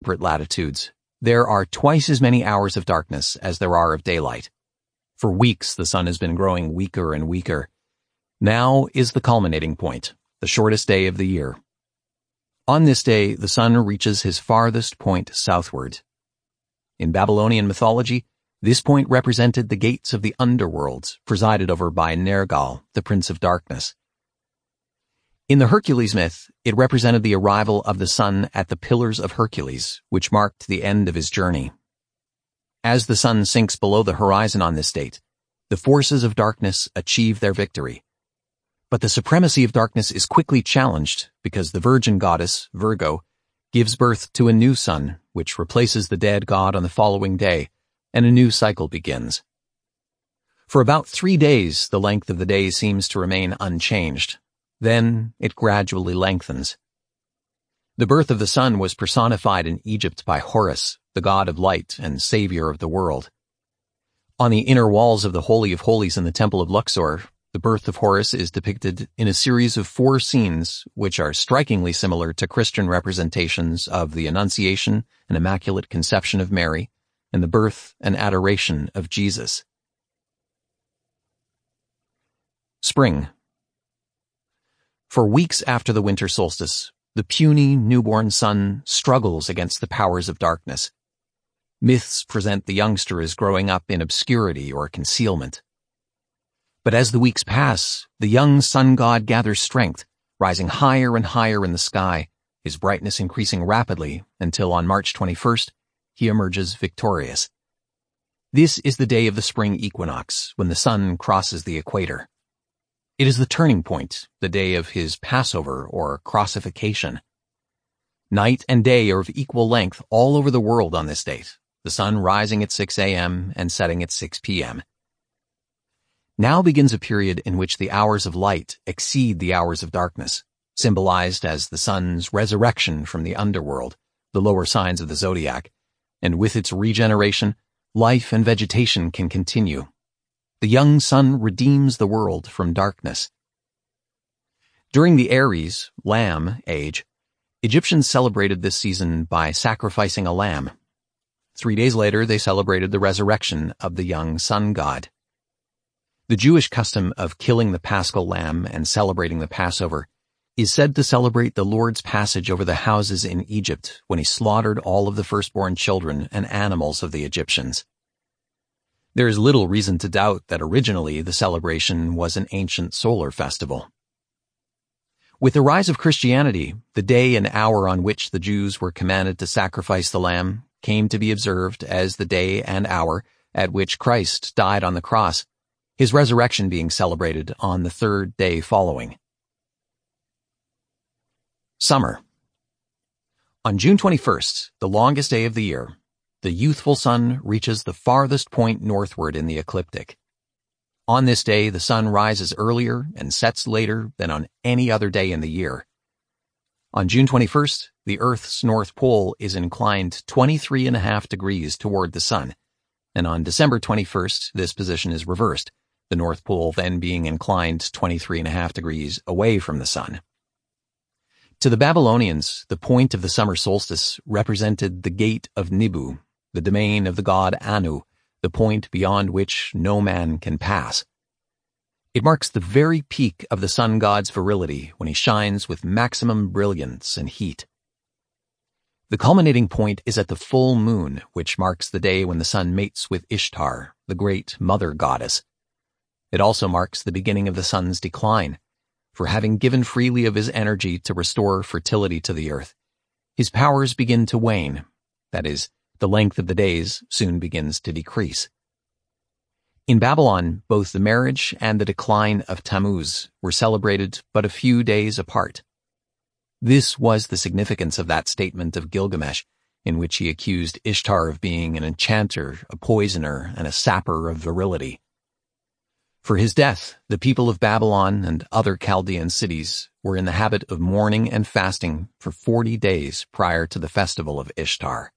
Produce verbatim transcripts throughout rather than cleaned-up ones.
temperate latitudes, there are twice as many hours of darkness as there are of daylight. For weeks, the sun has been growing weaker and weaker. Now is the culminating point, the shortest day of the year. On this day, the sun reaches his farthest point southward. In Babylonian mythology, this point represented the gates of the underworld, presided over by Nergal, the Prince of Darkness. In the Hercules myth, it represented the arrival of the sun at the Pillars of Hercules, which marked the end of his journey. As the sun sinks below the horizon on this date, the forces of darkness achieve their victory. But the supremacy of darkness is quickly challenged because the virgin goddess, Virgo, gives birth to a new sun, which replaces the dead god on the following day, and a new cycle begins. For about three days, the length of the day seems to remain unchanged. Then it gradually lengthens. The birth of the sun was personified in Egypt by Horus, the god of light and savior of the world. On the inner walls of the Holy of Holies in the Temple of Luxor, the birth of Horus is depicted in a series of four scenes which are strikingly similar to Christian representations of the Annunciation and Immaculate Conception of Mary and the birth and adoration of Jesus. Spring. For weeks after the winter solstice, the puny newborn sun struggles against the powers of darkness. Myths present the youngster as growing up in obscurity or concealment. But as the weeks pass, the young sun god gathers strength, rising higher and higher in the sky, his brightness increasing rapidly until on March twenty-first, he emerges victorious. This is the day of the spring equinox, when the sun crosses the equator. It is the turning point, the day of his Passover or crossification. Night and day are of equal length all over the world on this date, the sun rising at six a.m. and setting at six p.m. Now begins a period in which the hours of light exceed the hours of darkness, symbolized as the sun's resurrection from the underworld, the lower signs of the zodiac, and with its regeneration, life and vegetation can continue. The young sun redeems the world from darkness. During the Aries, lamb, age, Egyptians celebrated this season by sacrificing a lamb. Three days later, they celebrated the resurrection of the young sun god. The Jewish custom of killing the paschal lamb and celebrating the Passover is said to celebrate the Lord's passage over the houses in Egypt when he slaughtered all of the firstborn children and animals of the Egyptians. There is little reason to doubt that originally the celebration was an ancient solar festival. With the rise of Christianity, the day and hour on which the Jews were commanded to sacrifice the lamb came to be observed as the day and hour at which Christ died on the cross, his resurrection being celebrated on the third day following. Summer. On June twenty-first, the longest day of the year, the youthful sun reaches the farthest point northward in the ecliptic. On this day, the sun rises earlier and sets later than on any other day in the year. On June twenty-first, the Earth's north pole is inclined twenty-three and a half degrees toward the sun, and on December twenty-first, this position is reversed, the North Pole then being inclined twenty-three and a half degrees away from the sun. To the Babylonians, the point of the summer solstice represented the gate of Nibu, the domain of the god Anu, the point beyond which no man can pass. It marks the very peak of the sun god's virility when he shines with maximum brilliance and heat. The culminating point is at the full moon, which marks the day when the sun mates with Ishtar, the great mother goddess. It also marks the beginning of the sun's decline, for having given freely of his energy to restore fertility to the earth, his powers begin to wane, that is, the length of the days soon begins to decrease. In Babylon, both the marriage and the decline of Tammuz were celebrated but a few days apart. This was the significance of that statement of Gilgamesh, in which he accused Ishtar of being an enchanter, a poisoner, and a sapper of virility. For his death, the people of Babylon and other Chaldean cities were in the habit of mourning and fasting for forty days prior to the festival of Ishtar.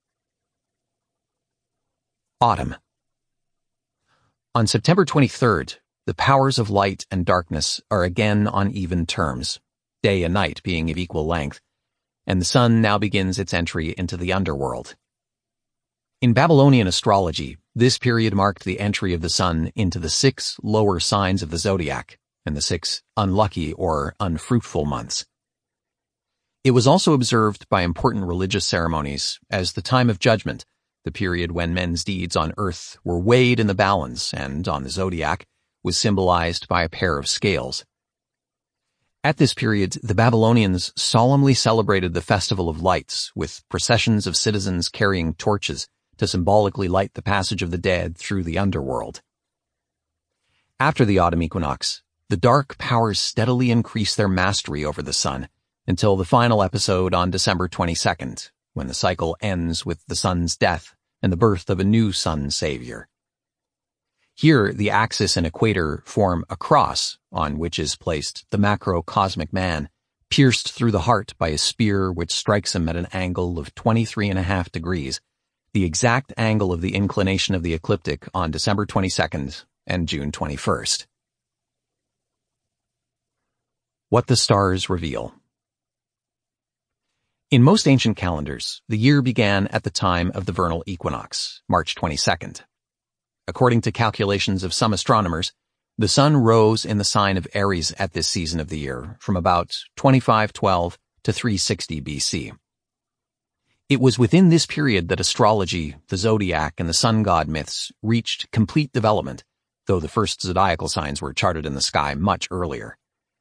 Autumn. On September twenty-third, the powers of light and darkness are again on even terms, day and night being of equal length, and the sun now begins its entry into the underworld. In Babylonian astrology, this period marked the entry of the sun into the six lower signs of the zodiac and the six unlucky or unfruitful months. It was also observed by important religious ceremonies as the time of judgment, the period when men's deeds on earth were weighed in the balance and, on the zodiac, was symbolized by a pair of scales. At this period, the Babylonians solemnly celebrated the Festival of Lights with processions of citizens carrying torches to symbolically light the passage of the dead through the underworld. After the autumn equinox, the dark powers steadily increased their mastery over the sun until the final episode on December twenty-second, when the cycle ends with the sun's death and the birth of a new sun savior. Here, the axis and equator form a cross on which is placed the macrocosmic man, pierced through the heart by a spear which strikes him at an angle of twenty-three and a half degrees, the exact angle of the inclination of the ecliptic on December twenty-second and June twenty-first. What the stars reveal. In most ancient calendars, the year began at the time of the vernal equinox, March twenty-second. According to calculations of some astronomers, the sun rose in the sign of Aries at this season of the year from about twenty-five twelve to three sixty B C. It was within this period that astrology, the zodiac, and the sun god myths reached complete development, though the first zodiacal signs were charted in the sky much earlier.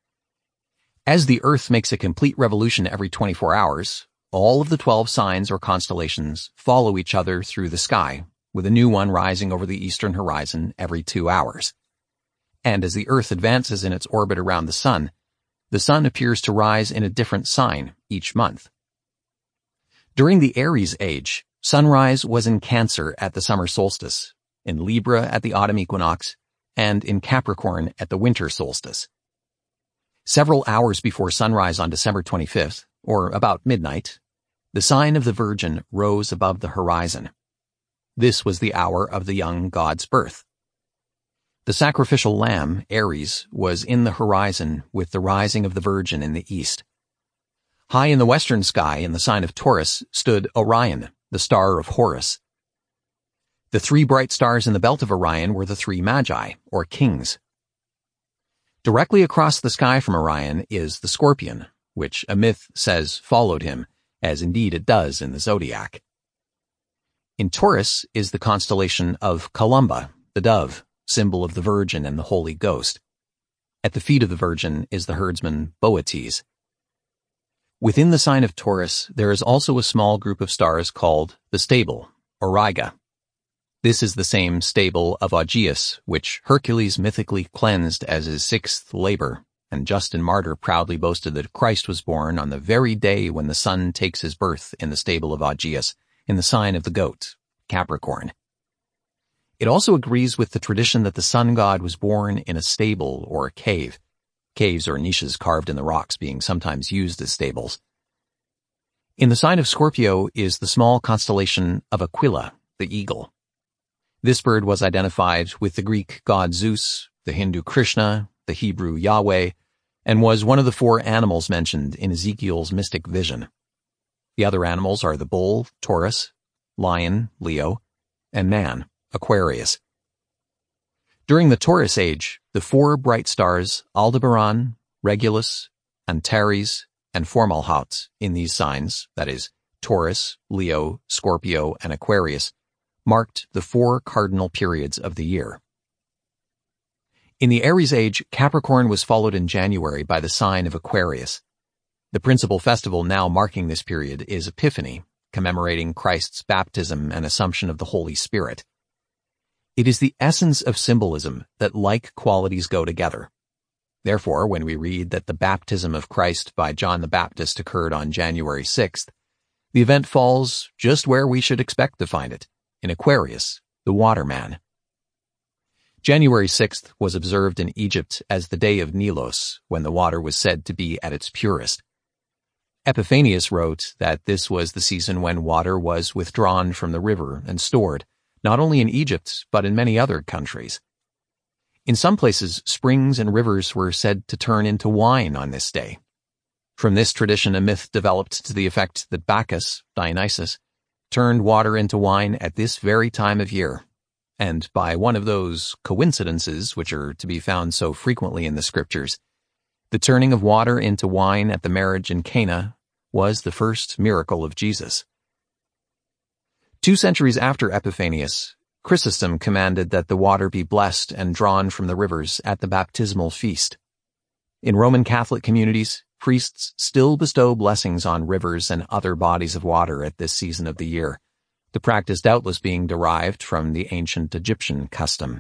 As the Earth makes a complete revolution every twenty-four hours, all of the twelve signs or constellations follow each other through the sky, with a new one rising over the eastern horizon every two hours. And as the Earth advances in its orbit around the sun, the sun appears to rise in a different sign each month. During the Aries age, sunrise was in Cancer at the summer solstice, in Libra at the autumn equinox, and in Capricorn at the winter solstice. Several hours before sunrise on December twenty-fifth, or about midnight, the sign of the Virgin rose above the horizon. This was the hour of the young god's birth. The sacrificial lamb, Aries, was in the horizon with the rising of the Virgin in the east. High in the western sky, in the sign of Taurus, stood Orion, the star of Horus. The three bright stars in the belt of Orion were the three magi, or kings. Directly across the sky from Orion is the Scorpion, which a myth says followed him, as indeed it does in the zodiac. In Taurus is the constellation of Columba, the dove, symbol of the Virgin and the Holy Ghost. At the feet of the Virgin is the herdsman Boetes. Within the sign of Taurus, there is also a small group of stars called the stable, Auriga. This is the same stable of Augeas, which Hercules mythically cleansed as his sixth labor, and Justin Martyr proudly boasted that Christ was born on the very day when the sun takes his birth in the stable of Augeas, in the sign of the goat, Capricorn. It also agrees with the tradition that the sun god was born in a stable or a cave, caves or niches carved in the rocks being sometimes used as stables. In the sign of Scorpio is the small constellation of Aquila, the eagle. This bird was identified with the Greek god Zeus, the Hindu Krishna, the Hebrew Yahweh, and was one of the four animals mentioned in Ezekiel's mystic vision. The other animals are the bull, Taurus, lion, Leo, and man, Aquarius. During the Taurus age, the four bright stars Aldebaran, Regulus, Antares, and Fomalhaut in these signs, that is, Taurus, Leo, Scorpio, and Aquarius, marked the four cardinal periods of the year. In the Aries age, Capricorn was followed in January by the sign of Aquarius. The principal festival now marking this period is Epiphany, commemorating Christ's baptism and assumption of the Holy Spirit. It is the essence of symbolism that like qualities go together. Therefore, when we read that the baptism of Christ by John the Baptist occurred on January sixth, the event falls just where we should expect to find it, in Aquarius, the waterman. January sixth was observed in Egypt as the day of Nilos, when the water was said to be at its purest. Epiphanius wrote that this was the season when water was withdrawn from the river and stored, not only in Egypt, but in many other countries. In some places, springs and rivers were said to turn into wine on this day. From this tradition, a myth developed to the effect that Bacchus, Dionysus, turned water into wine at this very time of year, and by one of those coincidences which are to be found so frequently in the scriptures, the turning of water into wine at the marriage in Cana was the first miracle of Jesus. Two centuries after Epiphanius, Chrysostom commanded that the water be blessed and drawn from the rivers at the baptismal feast. In Roman Catholic communities, priests still bestow blessings on rivers and other bodies of water at this season of the year, the practice doubtless being derived from the ancient Egyptian custom.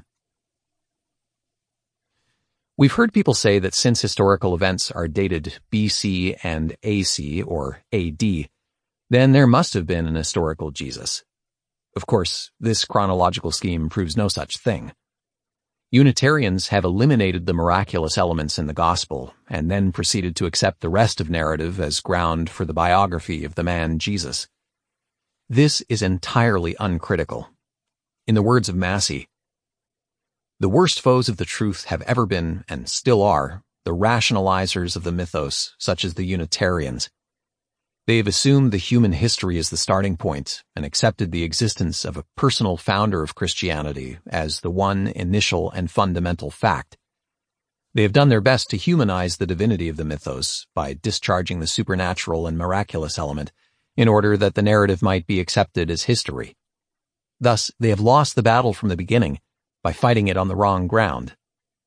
We've heard people say that since historical events are dated B C and A C, or A D, then there must have been an historical Jesus. Of course, this chronological scheme proves no such thing. Unitarians have eliminated the miraculous elements in the gospel and then proceeded to accept the rest of narrative as ground for the biography of the man Jesus. This is entirely uncritical. In the words of Massey, "The worst foes of the truth have ever been, and still are, the rationalizers of the mythos, such as the Unitarians. They have assumed the human history as the starting point and accepted the existence of a personal founder of Christianity as the one initial and fundamental fact. They have done their best to humanize the divinity of the mythos by discharging the supernatural and miraculous element in order that the narrative might be accepted as history. Thus, they have lost the battle from the beginning by fighting it on the wrong ground."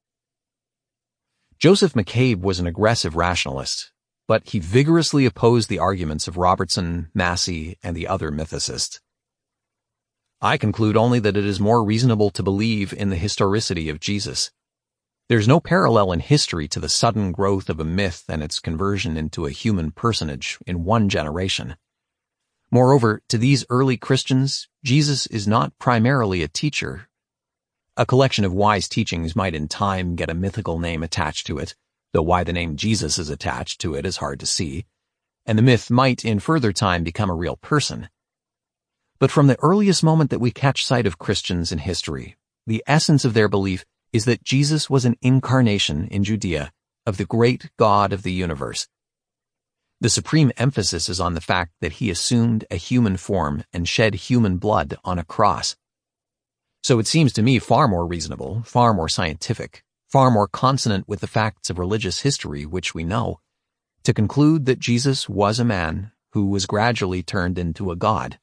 Joseph McCabe was an aggressive rationalist, but he vigorously opposed the arguments of Robertson, Massey, and the other mythicists. "I conclude only that it is more reasonable to believe in the historicity of Jesus. There's no parallel in history to the sudden growth of a myth and its conversion into a human personage in one generation. Moreover, to these early Christians, Jesus is not primarily a teacher. A collection of wise teachings might in time get a mythical name attached to it, though why the name Jesus is attached to it is hard to see, and the myth might in further time become a real person. But from the earliest moment that we catch sight of Christians in history, the essence of their belief is that Jesus was an incarnation in Judea of the great God of the universe. The supreme emphasis is on the fact that he assumed a human form and shed human blood on a cross. So it seems to me far more reasonable, far more scientific, far more consonant with the facts of religious history which we know, to conclude that Jesus was a man who was gradually turned into a god.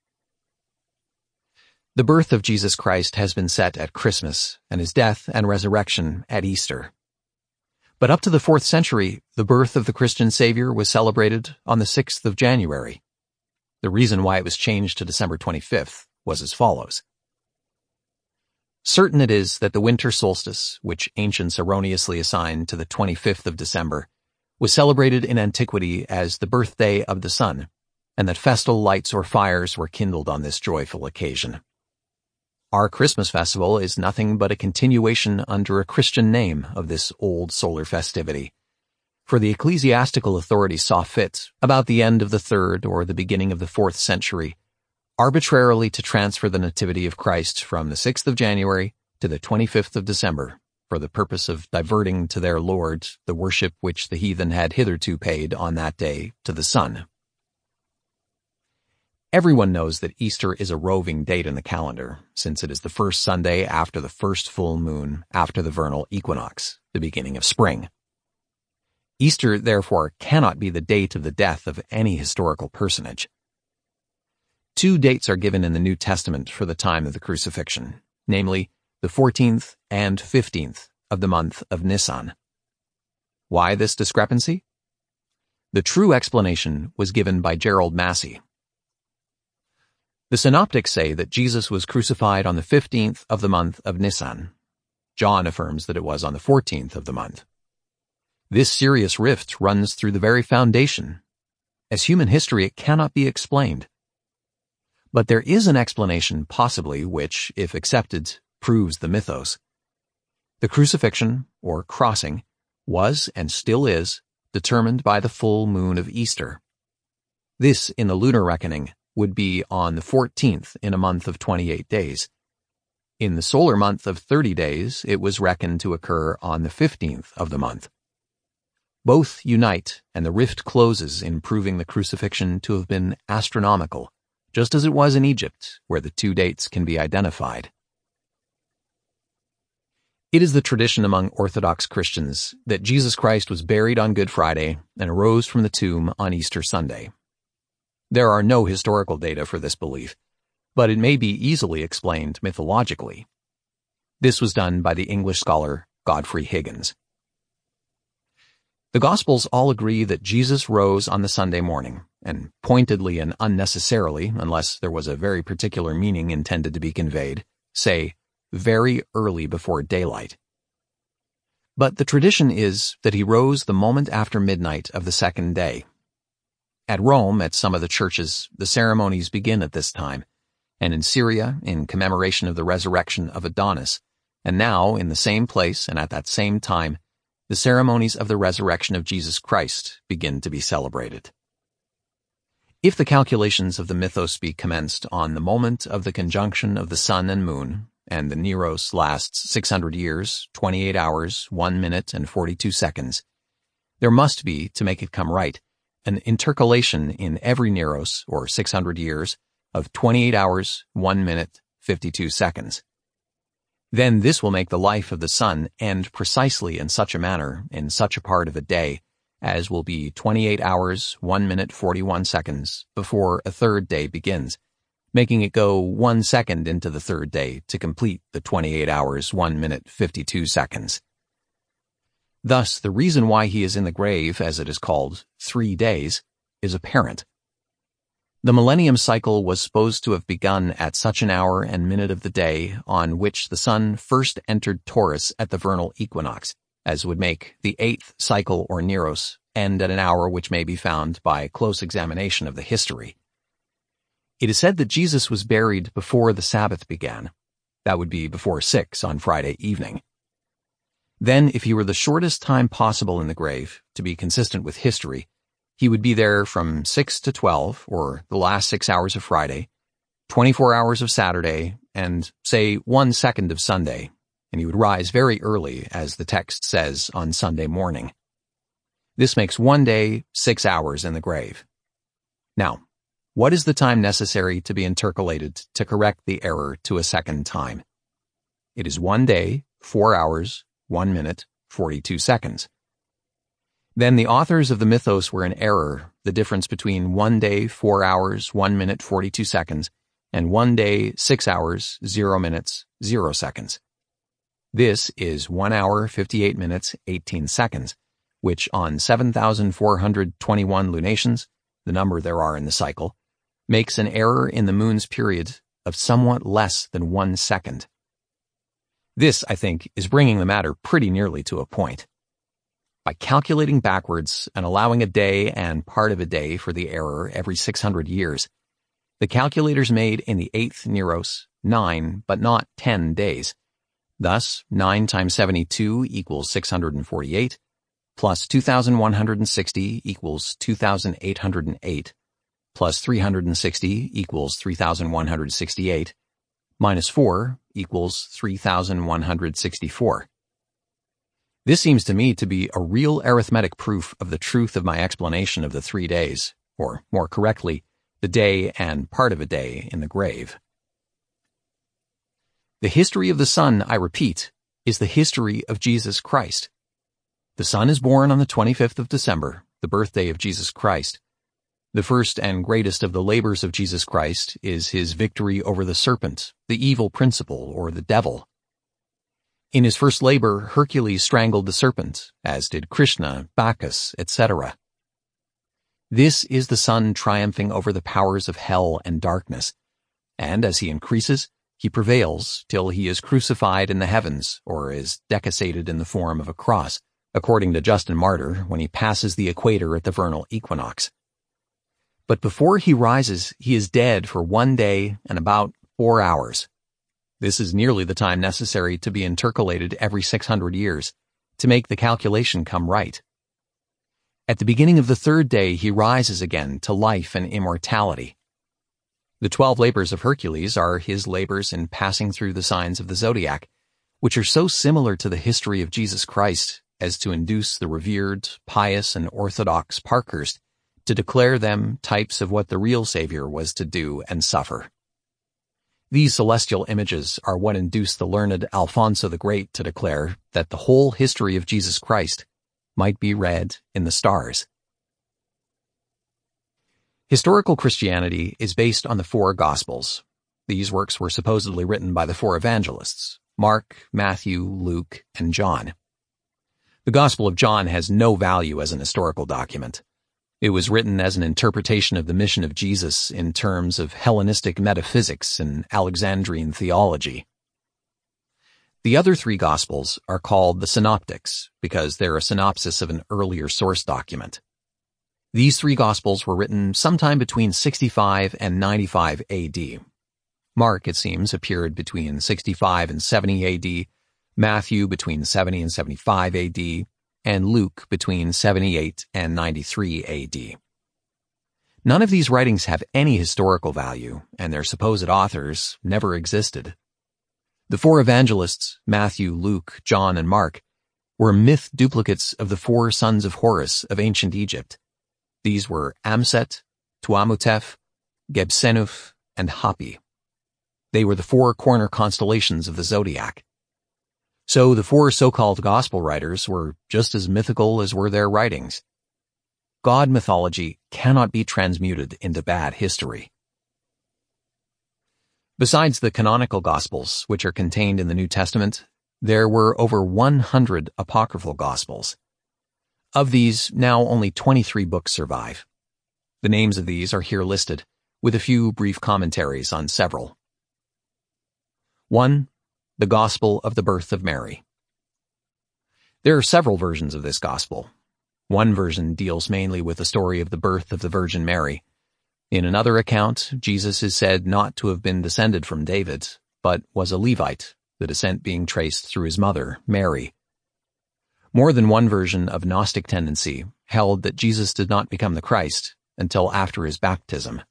The birth of Jesus Christ has been set at Christmas, and his death and resurrection at Easter. But up to the fourth century, the birth of the Christian Savior was celebrated on the sixth of January. The reason why it was changed to December twenty-fifth was as follows. Certain it is that the winter solstice, which ancients erroneously assigned to the twenty-fifth of December, was celebrated in antiquity as the birthday of the sun, and that festal lights or fires were kindled on this joyful occasion. Our Christmas festival is nothing but a continuation under a Christian name of this old solar festivity, for the ecclesiastical authorities saw fit, about the end of the third or the beginning of the fourth century, arbitrarily to transfer the Nativity of Christ from the sixth of January to the twenty-fifth of December, for the purpose of diverting to their Lord the worship which the heathen had hitherto paid on that day to the sun. Everyone knows that Easter is a roving date in the calendar, since it is the first Sunday after the first full moon after the vernal equinox, the beginning of spring. Easter, therefore, cannot be the date of the death of any historical personage. Two dates are given in the New Testament for the time of the crucifixion, namely, the fourteenth and fifteenth of the month of Nisan. Why this discrepancy? The true explanation was given by Gerald Massey. The synoptics say that Jesus was crucified on the fifteenth of the month of Nisan. John affirms that it was on the fourteenth of the month. This serious rift runs through the very foundation. As human history, it cannot be explained. But there is an explanation possibly which, if accepted, proves the mythos. The crucifixion, or crossing, was and still is determined by the full moon of Easter. This, in the lunar reckoning, would be on the fourteenth in a month of twenty-eight days. In the solar month of thirty days, it was reckoned to occur on the fifteenth of the month. Both unite, and the rift closes in proving the crucifixion to have been astronomical, just as it was in Egypt, where the two dates can be identified. It is the tradition among Orthodox Christians that Jesus Christ was buried on Good Friday and arose from the tomb on Easter Sunday. There are no historical data for this belief, but it may be easily explained mythologically. This was done by the English scholar Godfrey Higgins. The Gospels all agree that Jesus rose on the Sunday morning, and pointedly and unnecessarily, unless there was a very particular meaning intended to be conveyed, say, very early before daylight. But the tradition is that he rose the moment after midnight of the second day. At Rome, at some of the churches, the ceremonies begin at this time, and in Syria, in commemoration of the resurrection of Adonis, and now, in the same place and at that same time, the ceremonies of the resurrection of Jesus Christ begin to be celebrated. If the calculations of the mythos be commenced on the moment of the conjunction of the sun and moon, and the Neros lasts six hundred years, twenty-eight hours, one minute, and forty-two seconds, there must be, to make it come right, an intercalation in every Neros, or six hundred years, of twenty-eight hours, one minute, fifty-two seconds. Then this will make the life of the sun end precisely in such a manner, in such a part of a day, as will be twenty-eight hours, one minute, forty-one seconds, before a third day begins, making it go one second into the third day to complete the twenty-eight hours, one minute, fifty-two seconds. Thus, the reason why he is in the grave, as it is called, three days, is apparent. The millennium cycle was supposed to have begun at such an hour and minute of the day on which the sun first entered Taurus at the vernal equinox, as would make the eighth cycle or Neros end at an hour which may be found by close examination of the history. It is said that Jesus was buried before the Sabbath began. That would be before six on Friday evening. Then, if he were the shortest time possible in the grave, to be consistent with history, he would be there from six to twelve, or the last six hours of Friday, twenty-four hours of Saturday, and, say, one second of Sunday, and he would rise very early, as the text says, on Sunday morning. This makes one day, six hours in the grave. Now, what is the time necessary to be intercalated to correct the error to a second time? It is one day, four hours, one minute, forty-two seconds. Then the authors of the mythos were in error, the difference between one day, four hours, one minute, forty-two seconds, and one day, six hours, zero minutes, zero seconds. This is one hour, fifty-eight minutes, eighteen seconds, which on seven thousand four hundred twenty-one lunations, the number there are in the cycle, makes an error in the moon's period of somewhat less than one second. This, I think, is bringing the matter pretty nearly to a point. By calculating backwards and allowing a day and part of a day for the error every six hundred years, the calculators made in the eighth Neros nine, but not ten days. Thus, nine times seventy-two equals six hundred forty-eight, plus two thousand one hundred sixty equals two thousand eight hundred eight, plus three hundred sixty equals three thousand one hundred sixty-eight, minus four equals three thousand one hundred sixty-four. This seems to me to be a real arithmetic proof of the truth of my explanation of the three days, or more correctly, the day and part of a day in the grave. The history of the sun, I repeat, is the history of Jesus Christ. The sun is born on the twenty-fifth of December, the birthday of Jesus Christ. The first and greatest of the labors of Jesus Christ is his victory over the serpent, the evil principle, or the devil. In his first labor, Hercules strangled the serpent, as did Krishna, Bacchus, et cetera. This is the sun triumphing over the powers of hell and darkness, and as he increases, he prevails till he is crucified in the heavens, or is decussated in the form of a cross, according to Justin Martyr, when he passes the equator at the vernal equinox. But before he rises, he is dead for one day and about four hours. This is nearly the time necessary to be intercalated every six hundred years, to make the calculation come right. At the beginning of the third day he rises again to life and immortality. The twelve labors of Hercules are his labors in passing through the signs of the zodiac, which are so similar to the history of Jesus Christ as to induce the revered, pious, and orthodox Parkhurst to declare them types of what the real Savior was to do and suffer. These celestial images are what induced the learned Alfonso the Great to declare that the whole history of Jesus Christ might be read in the stars. Historical Christianity is based on the four Gospels. These works were supposedly written by the four evangelists, Mark, Matthew, Luke, and John. The Gospel of John has no value as an historical document. It was written as an interpretation of the mission of Jesus in terms of Hellenistic metaphysics and Alexandrian theology. The other three Gospels are called the Synoptics because they're a synopsis of an earlier source document. These three Gospels were written sometime between sixty-five and ninety-five A D. Mark, it seems, appeared between sixty-five and seventy A D, Matthew between seventy and seventy-five A D, and Luke between seventy-eight and ninety-three A D. None of these writings have any historical value, and their supposed authors never existed. The four evangelists, Matthew, Luke, John, and Mark, were myth duplicates of the four sons of Horus of ancient Egypt. These were Amset, Tuamutef, Gebsenuf, and Hapi. They were the four corner constellations of the zodiac. So the four so-called gospel writers were just as mythical as were their writings. God mythology cannot be transmuted into bad history. Besides the canonical Gospels, which are contained in the New Testament, there were over one hundred apocryphal Gospels. Of these, now only twenty-three books survive. The names of these are here listed, with a few brief commentaries on several. one. The Gospel of the Birth of Mary. There are several versions of this Gospel. One version deals mainly with the story of the birth of the Virgin Mary. In another account, Jesus is said not to have been descended from David, but was a Levite, the descent being traced through his mother, Mary. More than one version of Gnostic tendency held that Jesus did not become the Christ until after his baptism.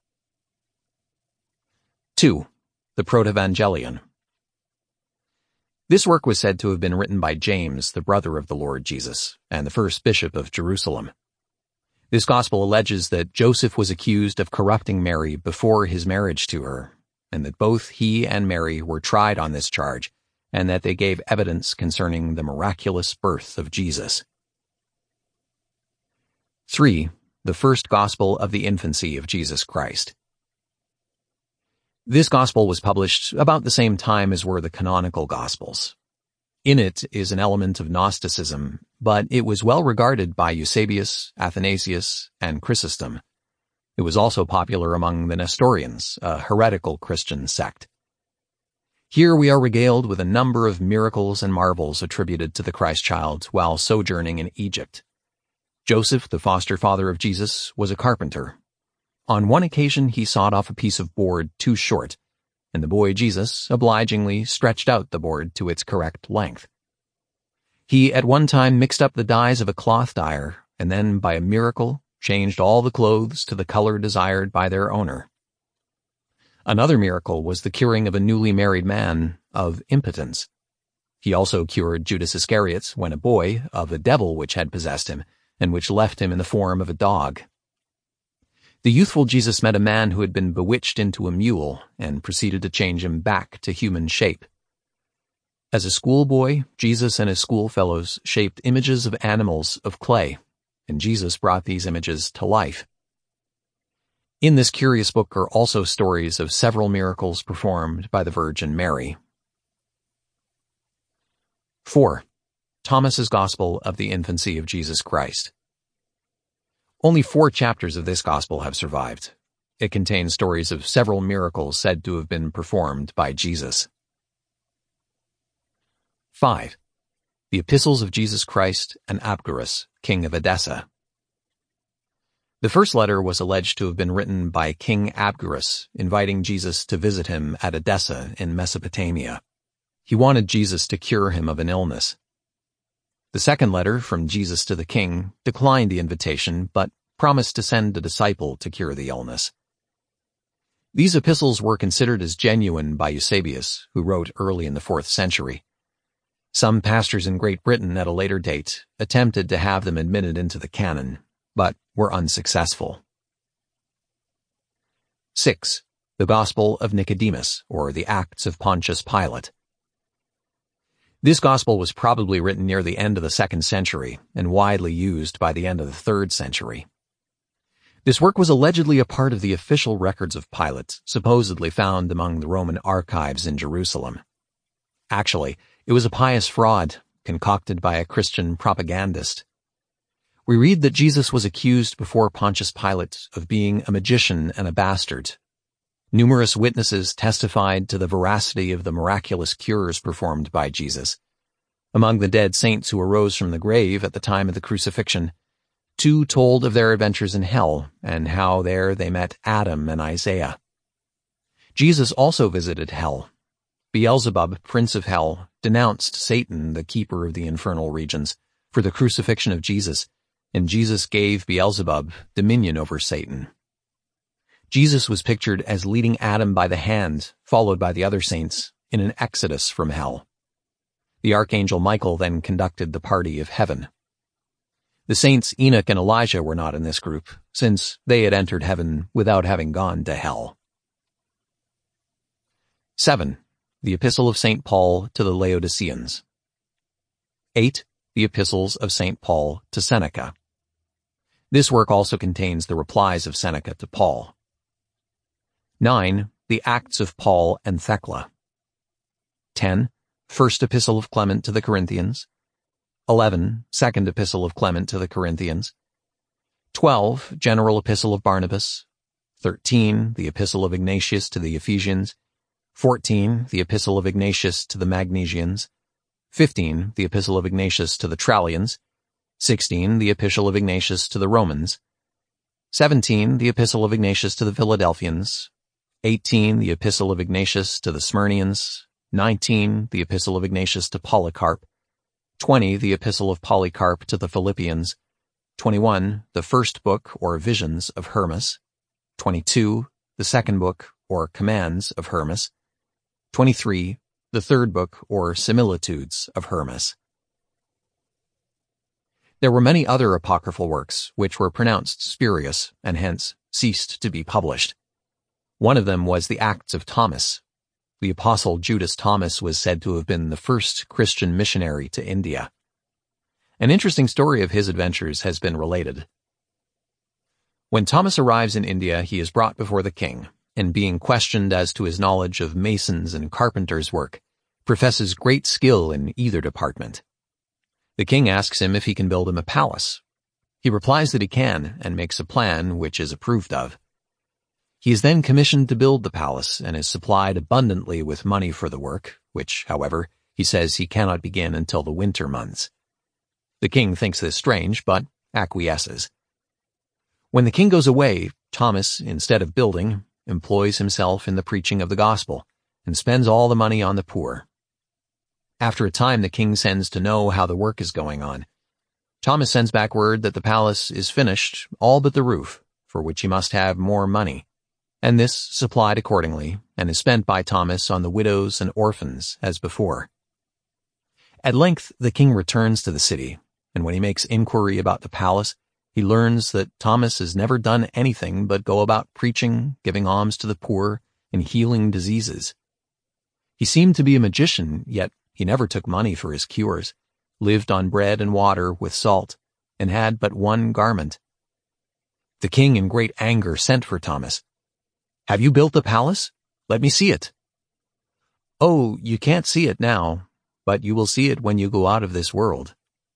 two. The Protevangelion. This work was said to have been written by James, the brother of the Lord Jesus, and the first bishop of Jerusalem. This gospel alleges that Joseph was accused of corrupting Mary before his marriage to her, and that both he and Mary were tried on this charge, and that they gave evidence concerning the miraculous birth of Jesus. three. The first gospel of the infancy of Jesus Christ. This gospel was published about the same time as were the canonical gospels. In it is an element of Gnosticism, but it was well regarded by Eusebius, Athanasius, and Chrysostom. It was also popular among the Nestorians, a heretical Christian sect. Here we are regaled with a number of miracles and marvels attributed to the Christ child while sojourning in Egypt. Joseph, the foster father of Jesus, was a carpenter. On one occasion he sawed off a piece of board too short, and the boy Jesus obligingly stretched out the board to its correct length. He at one time mixed up the dyes of a cloth dyer, and then, by a miracle, changed all the clothes to the color desired by their owner. Another miracle was the curing of a newly married man of impotence. He also cured Judas Iscariot, when a boy, of a devil which had possessed him, and which left him in the form of a dog. The youthful Jesus met a man who had been bewitched into a mule and proceeded to change him back to human shape. As a schoolboy, Jesus and his schoolfellows shaped images of animals of clay, and Jesus brought these images to life. In this curious book are also stories of several miracles performed by the Virgin Mary. four. Thomas's Gospel of the Infancy of Jesus Christ. Only four chapters of this gospel have survived. It contains stories of several miracles said to have been performed by Jesus. five. The Epistles of Jesus Christ and Abgarus, king of Edessa. The first letter was alleged to have been written by King Abgarus, inviting Jesus to visit him at Edessa in Mesopotamia. He wanted Jesus to cure him of an illness. The second letter from Jesus to the king declined the invitation, but promised to send a disciple to cure the illness. These epistles were considered as genuine by Eusebius, who wrote early in the fourth century. Some pastors in Great Britain at a later date attempted to have them admitted into the canon, but were unsuccessful. six. The Gospel of Nicodemus, or the Acts of Pontius Pilate. This gospel was probably written near the end of the second century and widely used by the end of the third century. This work was allegedly a part of the official records of Pilate, supposedly found among the Roman archives in Jerusalem. Actually, it was a pious fraud concocted by a Christian propagandist. We read that Jesus was accused before Pontius Pilate of being a magician and a bastard. Numerous witnesses testified to the veracity of the miraculous cures performed by Jesus. Among the dead saints who arose from the grave at the time of the crucifixion, two told of their adventures in hell and how there they met Adam and Isaiah. Jesus also visited hell. Beelzebub, prince of hell, denounced Satan, the keeper of the infernal regions, for the crucifixion of Jesus, and Jesus gave Beelzebub dominion over Satan. Jesus was pictured as leading Adam by the hand, followed by the other saints, in an exodus from hell. The archangel Michael then conducted the party of heaven. The saints Enoch and Elijah were not in this group, since they had entered heaven without having gone to hell. seven. The Epistle of Saint Paul to the Laodiceans. eight. The Epistles of Saint Paul to Seneca. This work also contains the replies of Seneca to Paul. nine. The Acts of Paul and Thecla. ten. First Epistle of Clement to the Corinthians. eleven. Second Epistle of Clement to the Corinthians. twelve. General Epistle of Barnabas. thirteen. The Epistle of Ignatius to the Ephesians. fourteen. The Epistle of Ignatius to the Magnesians. fifteen. The Epistle of Ignatius to the Trallians. sixteen. The Epistle of Ignatius to the Romans. seventeen. The Epistle of Ignatius to the Philadelphians. eighteen. The Epistle of Ignatius to the Smyrnians. nineteen. The Epistle of Ignatius to Polycarp. twenty. The Epistle of Polycarp to the Philippians. twenty-one. The First Book or Visions of Hermas. twenty-two. The Second Book or Commands of Hermas. twenty-three. The Third Book or Similitudes of Hermas. There were many other apocryphal works which were pronounced spurious and hence ceased to be published. One of them was the Acts of Thomas. The apostle Judas Thomas was said to have been the first Christian missionary to India. An interesting story of his adventures has been related. When Thomas arrives in India, he is brought before the king, and being questioned as to his knowledge of masons' and carpenters' work, professes great skill in either department. The king asks him if he can build him a palace. He replies that he can, and makes a plan which is approved of. He is then commissioned to build the palace and is supplied abundantly with money for the work, which, however, he says he cannot begin until the winter months. The king thinks this strange, but acquiesces. When the king goes away, Thomas, instead of building, employs himself in the preaching of the gospel and spends all the money on the poor. After a time, the king sends to know how the work is going on. Thomas sends back word that the palace is finished, all but the roof, for which he must have more money. And this supplied accordingly, and is spent by Thomas on the widows and orphans as before. At length the king returns to the city, and when he makes inquiry about the palace, he learns that Thomas has never done anything but go about preaching, giving alms to the poor, and healing diseases. He seemed to be a magician, yet he never took money for his cures, lived on bread and water with salt, and had but one garment. The king in great anger sent for Thomas. "Have you built the palace? Let me see it." "Oh, you can't see it now, but you will see it when you go out of this world."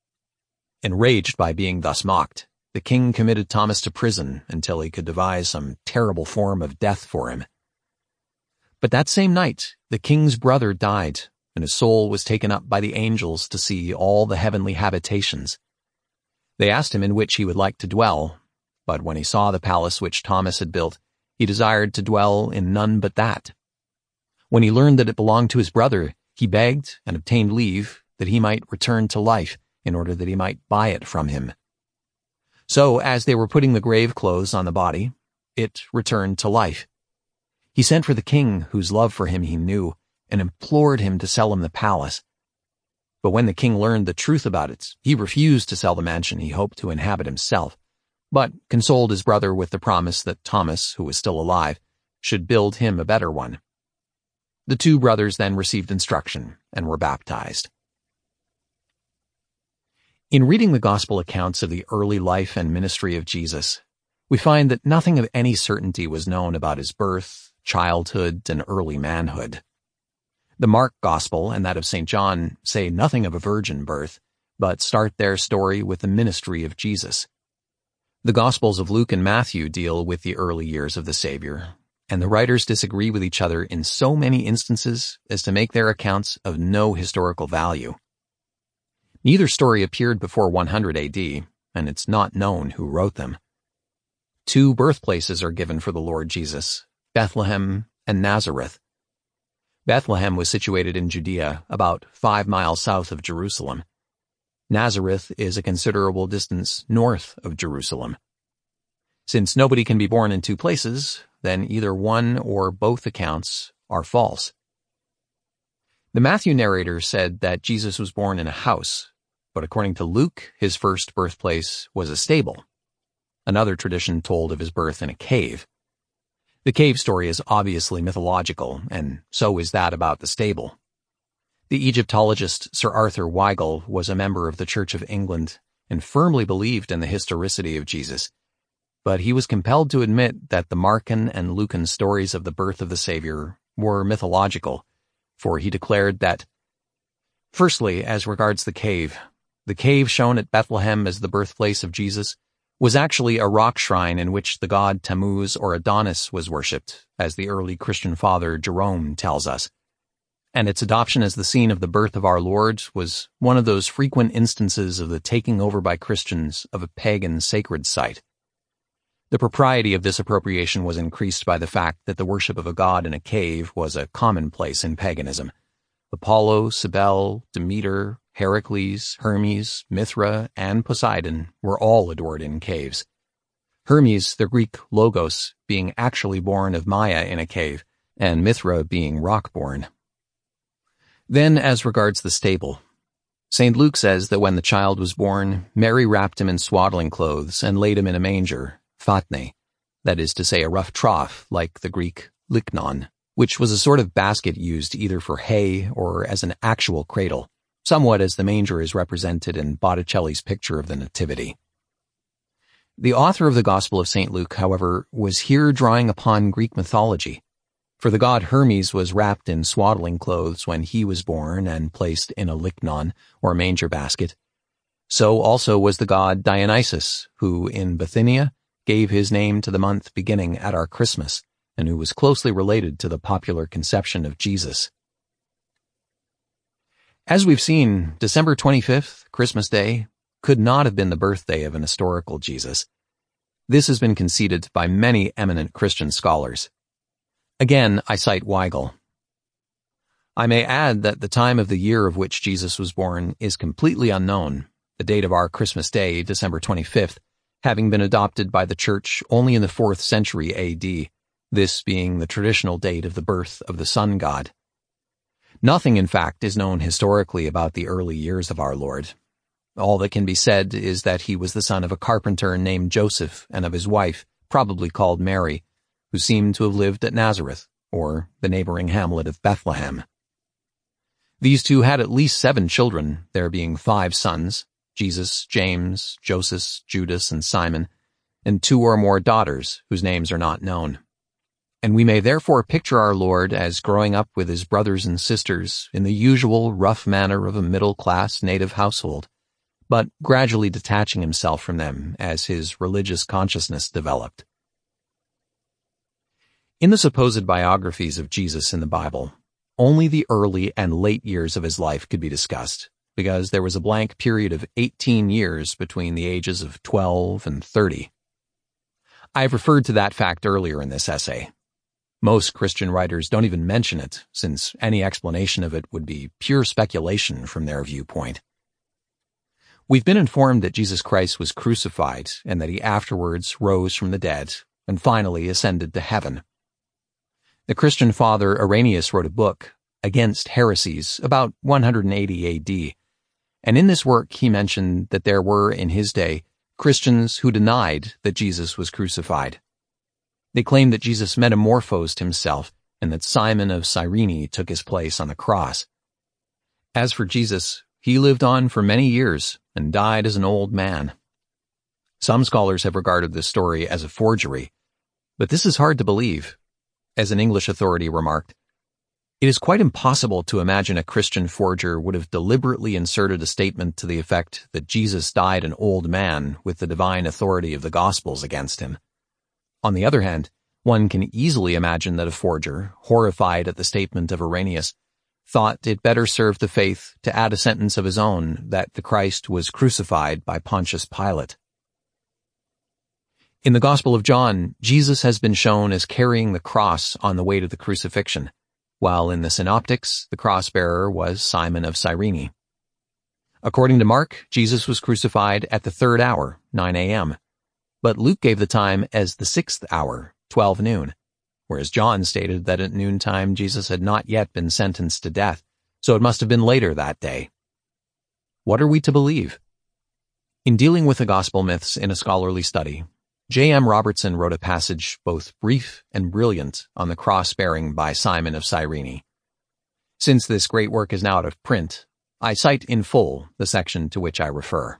Enraged by being thus mocked, the king committed Thomas to prison until he could devise some terrible form of death for him. But that same night, the king's brother died, and his soul was taken up by the angels to see all the heavenly habitations. They asked him in which he would like to dwell, but when he saw the palace which Thomas had built, he desired to dwell in none but that. When he learned that it belonged to his brother, he begged and obtained leave that he might return to life in order that he might buy it from him. So, as they were putting the grave clothes on the body, it returned to life. He sent for the king, whose love for him he knew, and implored him to sell him the palace. But when the king learned the truth about it, he refused to sell the mansion he hoped to inhabit himself, but consoled his brother with the promise that Thomas, who was still alive, should build him a better one. The two brothers then received instruction and were baptized. In reading the gospel accounts of the early life and ministry of Jesus, we find that nothing of any certainty was known about his birth, childhood, and early manhood. The Mark Gospel and that of Saint John say nothing of a virgin birth, but start their story with the ministry of Jesus. The Gospels of Luke and Matthew deal with the early years of the Savior, and the writers disagree with each other in so many instances as to make their accounts of no historical value. Neither story appeared before one hundred A D, and it's not known who wrote them. Two birthplaces are given for the Lord Jesus, Bethlehem and Nazareth. Bethlehem was situated in Judea, about five miles south of Jerusalem. Nazareth is a considerable distance north of Jerusalem. Since nobody can be born in two places, then either one or both accounts are false. The Matthew narrator said that Jesus was born in a house, but according to Luke, his first birthplace was a stable. Another tradition told of his birth in a cave. The cave story is obviously mythological, and so is that about the stable. The Egyptologist Sir Arthur Weigel was a member of the Church of England and firmly believed in the historicity of Jesus, but he was compelled to admit that the Markan and Lucan stories of the birth of the Savior were mythological, for he declared that, firstly, as regards the cave, the cave shown at Bethlehem as the birthplace of Jesus was actually a rock shrine in which the god Tammuz or Adonis was worshipped, as the early Christian father Jerome tells us. And its adoption as the scene of the birth of our Lord was one of those frequent instances of the taking over by Christians of a pagan sacred site. The propriety of this appropriation was increased by the fact that the worship of a god in a cave was a commonplace in paganism. Apollo, Cybele, Demeter, Heracles, Hermes, Mithra, and Poseidon were all adored in caves. Hermes, the Greek logos, being actually born of Maya in a cave, and Mithra being rock-born. Then, as regards the stable, Saint Luke says that when the child was born, Mary wrapped him in swaddling clothes and laid him in a manger, phatne, that is to say a rough trough like the Greek lyknon, which was a sort of basket used either for hay or as an actual cradle, somewhat as the manger is represented in Botticelli's picture of the Nativity. The author of the Gospel of Saint Luke, however, was here drawing upon Greek mythology, for the god Hermes was wrapped in swaddling clothes when he was born and placed in a lyknon, or manger basket. So also was the god Dionysus, who, in Bithynia, gave his name to the month beginning at our Christmas, and who was closely related to the popular conception of Jesus. As we've seen, December twenty-fifth, Christmas Day, could not have been the birthday of an historical Jesus. This has been conceded by many eminent Christian scholars. Again, I cite Weigel. I may add that the time of the year of which Jesus was born is completely unknown, the date of our Christmas Day, December twenty-fifth, having been adopted by the Church only in the fourth century A D, this being the traditional date of the birth of the sun god. Nothing, in fact, is known historically about the early years of our Lord. All that can be said is that he was the son of a carpenter named Joseph and of his wife, probably called Mary, who seemed to have lived at Nazareth, or the neighboring hamlet of Bethlehem. These two had at least seven children, there being five sons, Jesus, James, Joseph, Judas, and Simon, and two or more daughters, whose names are not known. And we may therefore picture our Lord as growing up with his brothers and sisters in the usual rough manner of a middle-class native household, but gradually detaching himself from them as his religious consciousness developed. In the supposed biographies of Jesus in the Bible, only the early and late years of his life could be discussed, because there was a blank period of eighteen years between the ages of twelve and thirty. I have referred to that fact earlier in this essay. Most Christian writers don't even mention it, since any explanation of it would be pure speculation from their viewpoint. We've been informed that Jesus Christ was crucified and that he afterwards rose from the dead and finally ascended to heaven. The Christian father Irenaeus wrote a book, Against Heresies, about one hundred eighty A D, and in this work he mentioned that there were, in his day, Christians who denied that Jesus was crucified. They claimed that Jesus metamorphosed himself and that Simon of Cyrene took his place on the cross. As for Jesus, he lived on for many years and died as an old man. Some scholars have regarded this story as a forgery, but this is hard to believe. As an English authority remarked, "It is quite impossible to imagine a Christian forger would have deliberately inserted a statement to the effect that Jesus died an old man with the divine authority of the Gospels against him. On the other hand, one can easily imagine that a forger, horrified at the statement of Irenaeus, thought it better served the faith to add a sentence of his own that the Christ was crucified by Pontius Pilate." In the Gospel of John, Jesus has been shown as carrying the cross on the way to the crucifixion, while in the Synoptics, the cross-bearer was Simon of Cyrene. According to Mark, Jesus was crucified at the third hour, nine a.m., but Luke gave the time as the sixth hour, twelve noon, whereas John stated that at noontime Jesus had not yet been sentenced to death, so it must have been later that day. What are we to believe? In dealing with the gospel myths in a scholarly study, J M Robertson wrote a passage both brief and brilliant on the cross-bearing by Simon of Cyrene. Since this great work is now out of print, I cite in full the section to which I refer.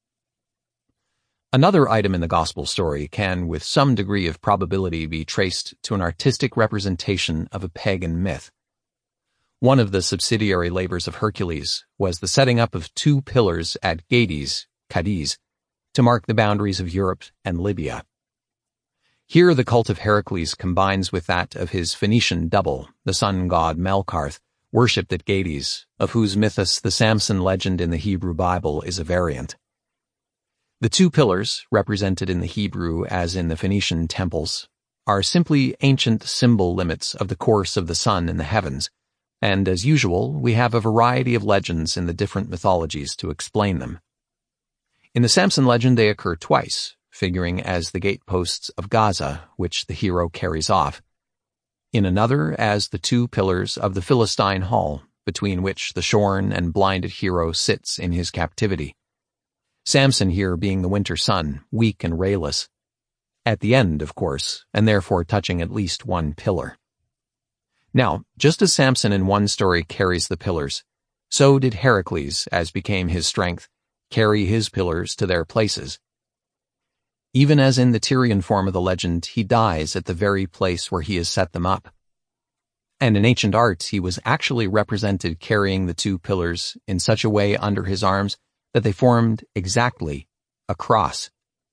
Another item in the gospel story can, with some degree of probability, be traced to an artistic representation of a pagan myth. One of the subsidiary labors of Hercules was the setting up of two pillars at Gades, Cadiz, to mark the boundaries of Europe and Libya. Here the cult of Heracles combines with that of his Phoenician double, the sun god Melkarth, worshipped at Gades, of whose mythos the Samson legend in the Hebrew Bible is a variant. The two pillars, represented in the Hebrew as in the Phoenician temples, are simply ancient symbol limits of the course of the sun in the heavens, and as usual, we have a variety of legends in the different mythologies to explain them. In the Samson legend they occur twice, figuring as the gateposts of Gaza, which the hero carries off. In another as the two pillars of the Philistine hall, between which the shorn and blinded hero sits in his captivity. Samson here being the winter sun, weak and rayless. At the end, of course, and therefore touching at least one pillar. Now, just as Samson in one story carries the pillars, so did Heracles, as became his strength, carry his pillars to their places. Even as in the Tyrian form of the legend, he dies at the very place where he has set them up. And in ancient art, he was actually represented carrying the two pillars in such a way under his arms that they formed exactly a cross.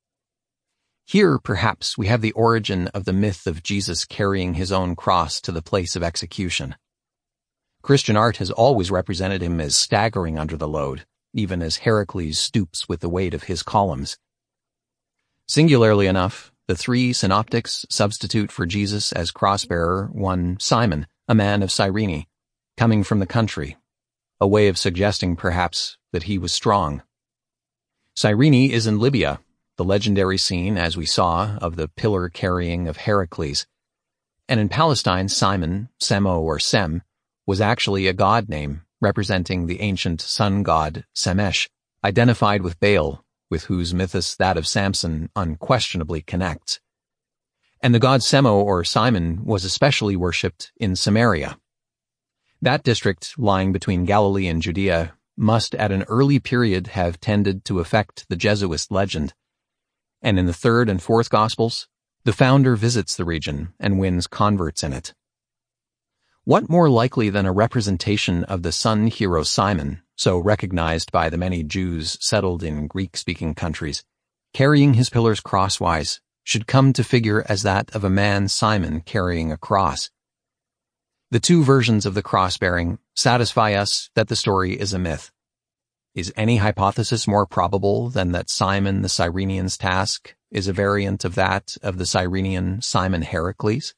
Here, perhaps, we have the origin of the myth of Jesus carrying his own cross to the place of execution. Christian art has always represented him as staggering under the load, even as Heracles stoops with the weight of his columns. Singularly enough, the three synoptics substitute for Jesus as cross-bearer one Simon, a man of Cyrene, coming from the country, a way of suggesting, perhaps, that he was strong. Cyrene is in Libya, the legendary scene, as we saw, of the pillar carrying of Heracles. And in Palestine, Simon, Semo or Sem, was actually a god name representing the ancient sun god Semesh, identified with Baal, with whose mythos that of Samson unquestionably connects. And the god Semo or Simon was especially worshipped in Samaria. That district, lying between Galilee and Judea, must at an early period have tended to affect the Jesuit legend, and in the third and fourth Gospels, the founder visits the region and wins converts in it. What more likely than a representation of the sun hero Simon, so recognized by the many Jews settled in Greek-speaking countries, carrying his pillars crosswise, should come to figure as that of a man Simon carrying a cross. The two versions of the cross-bearing satisfy us that the story is a myth. Is any hypothesis more probable than that Simon the Cyrenian's task is a variant of that of the Cyrenian Simon Heracles?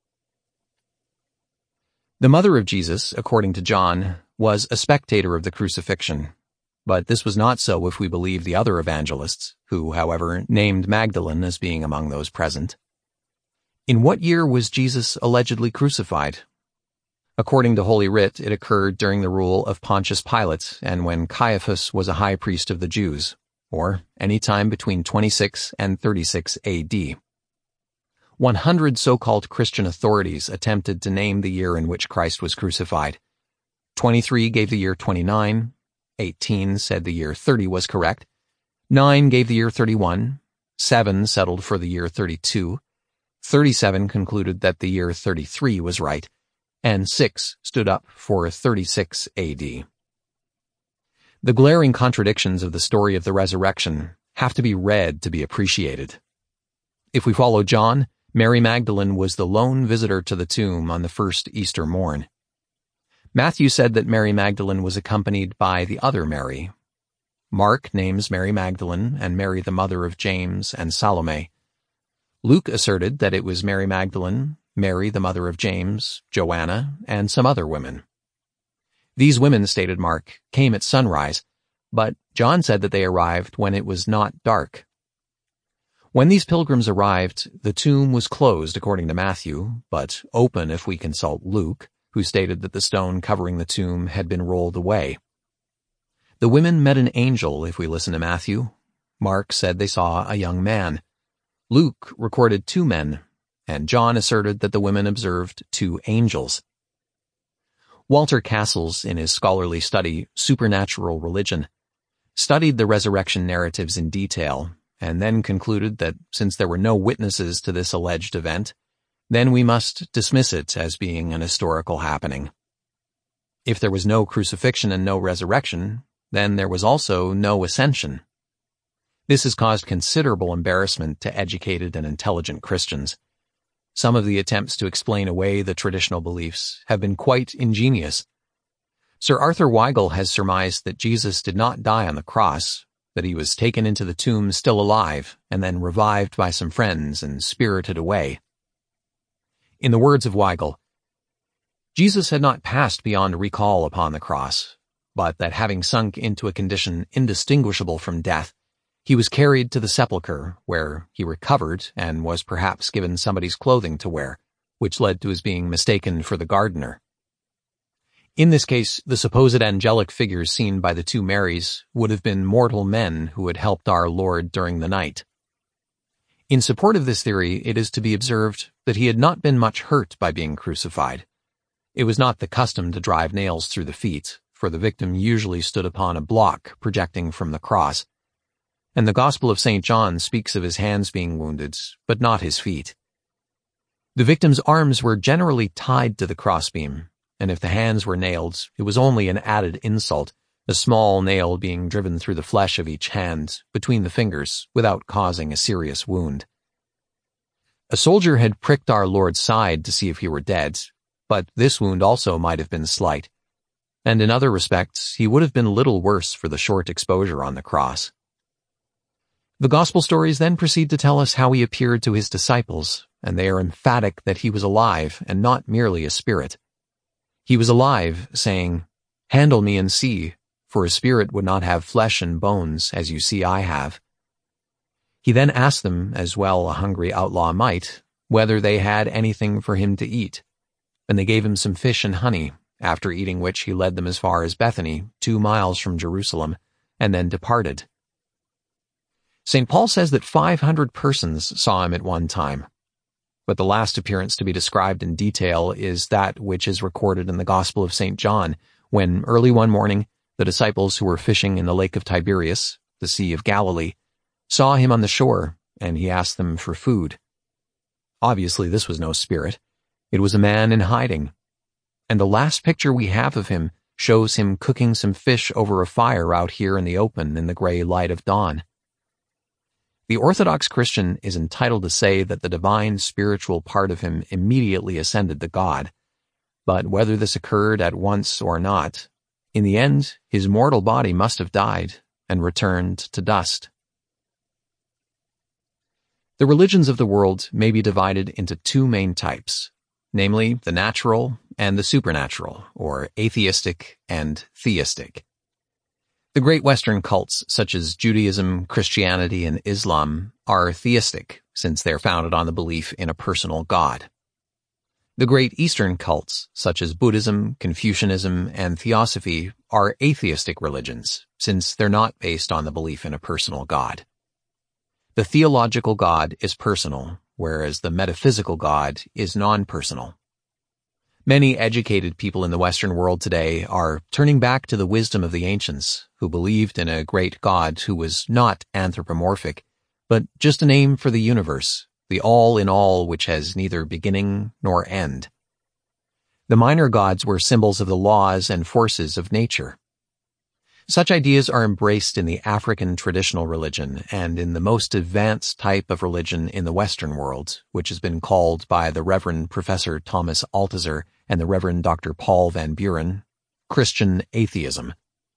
The mother of Jesus, according to John, was a spectator of the crucifixion, but this was not so if we believe the other evangelists, who, however, named Magdalene as being among those present. In what year was Jesus allegedly crucified? According to Holy Writ, it occurred during the rule of Pontius Pilate and when Caiaphas was a high priest of the Jews, or any time between twenty-six and thirty-six A D. One hundred so-called Christian authorities attempted to name the year in which Christ was crucified. Twenty-three gave the year twenty-nine, eighteen said the year thirty was correct, nine gave the year thirty-one, seven settled for the year thirty-two, thirty-seven concluded that the year thirty-three was right, and six stood up for thirty-six A D. The glaring contradictions of the story of the resurrection have to be read to be appreciated. If we follow John, Mary Magdalene was the lone visitor to the tomb on the first Easter morn. Matthew said that Mary Magdalene was accompanied by the other Mary. Mark names Mary Magdalene and Mary the mother of James and Salome. Luke asserted that it was Mary Magdalene, Mary the mother of James, Joanna, and some other women. These women, stated Mark, came at sunrise, but John said that they arrived when it was not dark. When these pilgrims arrived, the tomb was closed according to Matthew, but open if we consult Luke, who stated that the stone covering the tomb had been rolled away. The women met an angel if we listen to Matthew. Mark said they saw a young man. Luke recorded two men, and John asserted that the women observed two angels. Walter Castles, in his scholarly study, Supernatural Religion, studied the resurrection narratives in detail, and then concluded that since there were no witnesses to this alleged event, then we must dismiss it as being an historical happening. If there was no crucifixion and no resurrection, then there was also no ascension. This has caused considerable embarrassment to educated and intelligent Christians. Some of the attempts to explain away the traditional beliefs have been quite ingenious. Sir Arthur Weigel has surmised that Jesus did not die on the cross, that he was taken into the tomb still alive and then revived by some friends and spirited away. In the words of Weigel, Jesus had not passed beyond recall upon the cross, but that having sunk into a condition indistinguishable from death, he was carried to the sepulchre, where he recovered and was perhaps given somebody's clothing to wear, which led to his being mistaken for the gardener. In this case, the supposed angelic figures seen by the two Marys would have been mortal men who had helped our Lord during the night. In support of this theory, it is to be observed that he had not been much hurt by being crucified. It was not the custom to drive nails through the feet, for the victim usually stood upon a block projecting from the cross, and the Gospel of Saint John speaks of his hands being wounded, but not his feet. The victim's arms were generally tied to the crossbeam, and if the hands were nailed, it was only an added insult, a small nail being driven through the flesh of each hand, between the fingers, without causing a serious wound. A soldier had pricked our Lord's side to see if he were dead, but this wound also might have been slight, and in other respects he would have been little worse for the short exposure on the cross. The Gospel stories then proceed to tell us how he appeared to his disciples, and they are emphatic that he was alive and not merely a spirit. He was alive, saying, "Handle me and see, for a spirit would not have flesh and bones, as you see I have." He then asked them, as well a hungry outlaw might, whether they had anything for him to eat, and they gave him some fish and honey, after eating which he led them as far as Bethany, two miles from Jerusalem, and then departed. Saint Paul says that five hundred persons saw him at one time, but the last appearance to be described in detail is that which is recorded in the Gospel of Saint John, when early one morning the disciples who were fishing in the lake of Tiberias, the Sea of Galilee, saw him on the shore, and he asked them for food. Obviously this was no spirit. It was a man in hiding, and the last picture we have of him shows him cooking some fish over a fire out here in the open in the gray light of dawn. The Orthodox Christian is entitled to say that the divine spiritual part of him immediately ascended to God, but whether this occurred at once or not, in the end his mortal body must have died and returned to dust. The religions of the world may be divided into two main types, namely the natural and the supernatural, or atheistic and theistic. The great Western cults, such as Judaism, Christianity, and Islam, are theistic, since they are founded on the belief in a personal God. The great Eastern cults, such as Buddhism, Confucianism, and Theosophy, are atheistic religions, since they're not based on the belief in a personal God. The theological God is personal, whereas the metaphysical God is non-personal. Many educated people in the Western world today are turning back to the wisdom of the ancients, who believed in a great God who was not anthropomorphic, but just a name for the universe, the all-in-all which has neither beginning nor end. The minor gods were symbols of the laws and forces of nature. Such ideas are embraced in the African traditional religion and in the most advanced type of religion in the Western world, which has been called by the Reverend Professor Thomas Althusser and the Reverend Doctor Paul Van Buren Christian atheism.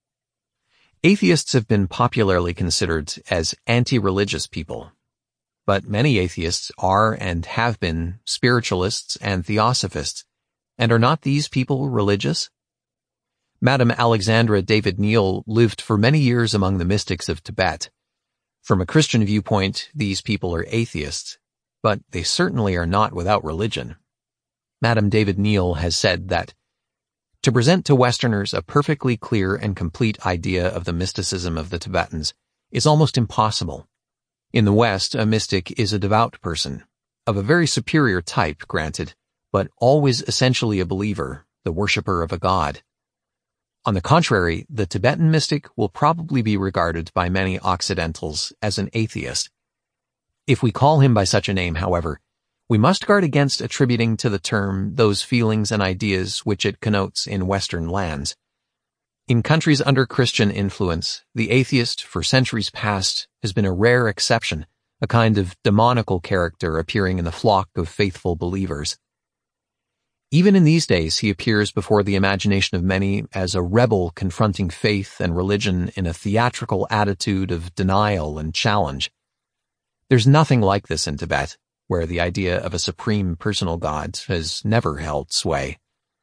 Atheists have been popularly considered as anti-religious people, but many atheists are and have been spiritualists and theosophists, and are not these people religious? Madame Alexandra David Neal lived for many years among the mystics of Tibet. From a Christian viewpoint, these people are atheists, but they certainly are not without religion. Madame David Neal has said that, to present to Westerners a perfectly clear and complete idea of the mysticism of the Tibetans is almost impossible. In the West, a mystic is a devout person, of a very superior type, granted, but always essentially a believer, the worshipper of a god. On the contrary, the Tibetan mystic will probably be regarded by many Occidentals as an atheist. If we call him by such a name, however, we must guard against attributing to the term those feelings and ideas which it connotes in Western lands. In countries under Christian influence, the atheist, for centuries past, has been a rare exception, a kind of demonical character appearing in the flock of faithful believers. Even in these days, he appears before the imagination of many as a rebel confronting faith and religion in a theatrical attitude of denial and challenge. There's nothing like this in Tibet, where the idea of a supreme personal God has never held sway.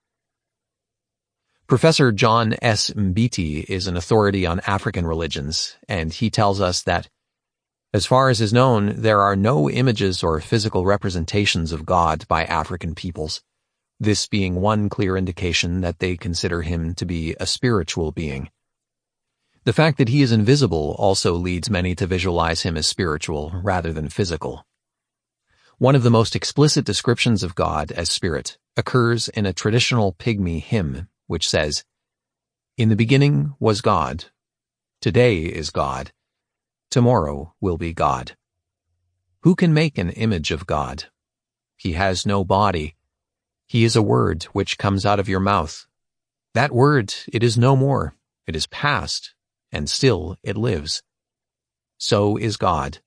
Professor John S. Mbiti is an authority on African religions, and he tells us that, as far as is known, there are no images or physical representations of God by African peoples, this being one clear indication that they consider him to be a spiritual being. The fact that he is invisible also leads many to visualize him as spiritual rather than physical. One of the most explicit descriptions of God as spirit occurs in a traditional Pygmy hymn, which says, "In the beginning was God. Today is God. Tomorrow will be God. Who can make an image of God? He has no body. He is a word which comes out of your mouth. That word, it is no more. It is past, and still it lives. So is God."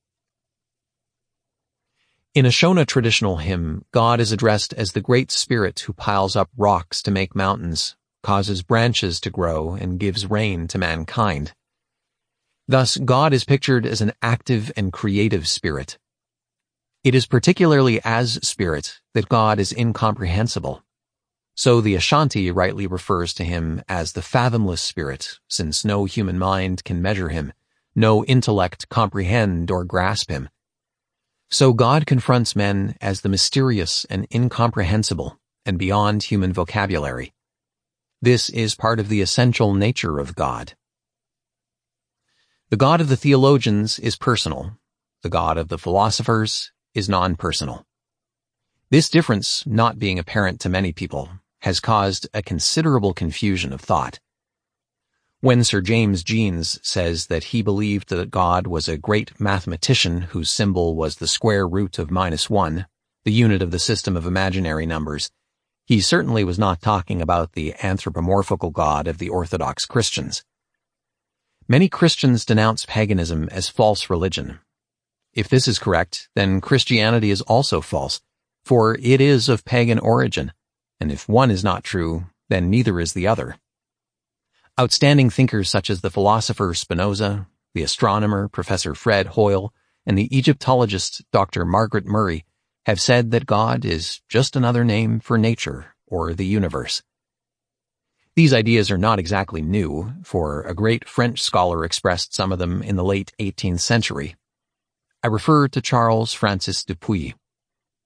In a Shona traditional hymn, God is addressed as the great spirit who piles up rocks to make mountains, causes branches to grow, and gives rain to mankind. Thus, God is pictured as an active and creative spirit. It is particularly as spirit that God is incomprehensible. So the Ashanti rightly refers to him as the fathomless spirit, since no human mind can measure him, no intellect comprehend or grasp him. So God confronts men as the mysterious and incomprehensible and beyond human vocabulary. This is part of the essential nature of God. The God of the theologians is personal. The God of the philosophers is non-personal. This difference, not being apparent to many people, has caused a considerable confusion of thought. When Sir James Jeans says that he believed that God was a great mathematician whose symbol was the square root of minus one, the unit of the system of imaginary numbers, he certainly was not talking about the anthropomorphical God of the Orthodox Christians. Many Christians denounce paganism as false religion. If this is correct, then Christianity is also false, for it is of pagan origin, and if one is not true, then neither is the other. Outstanding thinkers such as the philosopher Spinoza, the astronomer Professor Fred Hoyle, and the Egyptologist Doctor Margaret Murray have said that God is just another name for nature or the universe. These ideas are not exactly new, for a great French scholar expressed some of them in the late eighteenth century. I refer to Charles Francis Dupuy.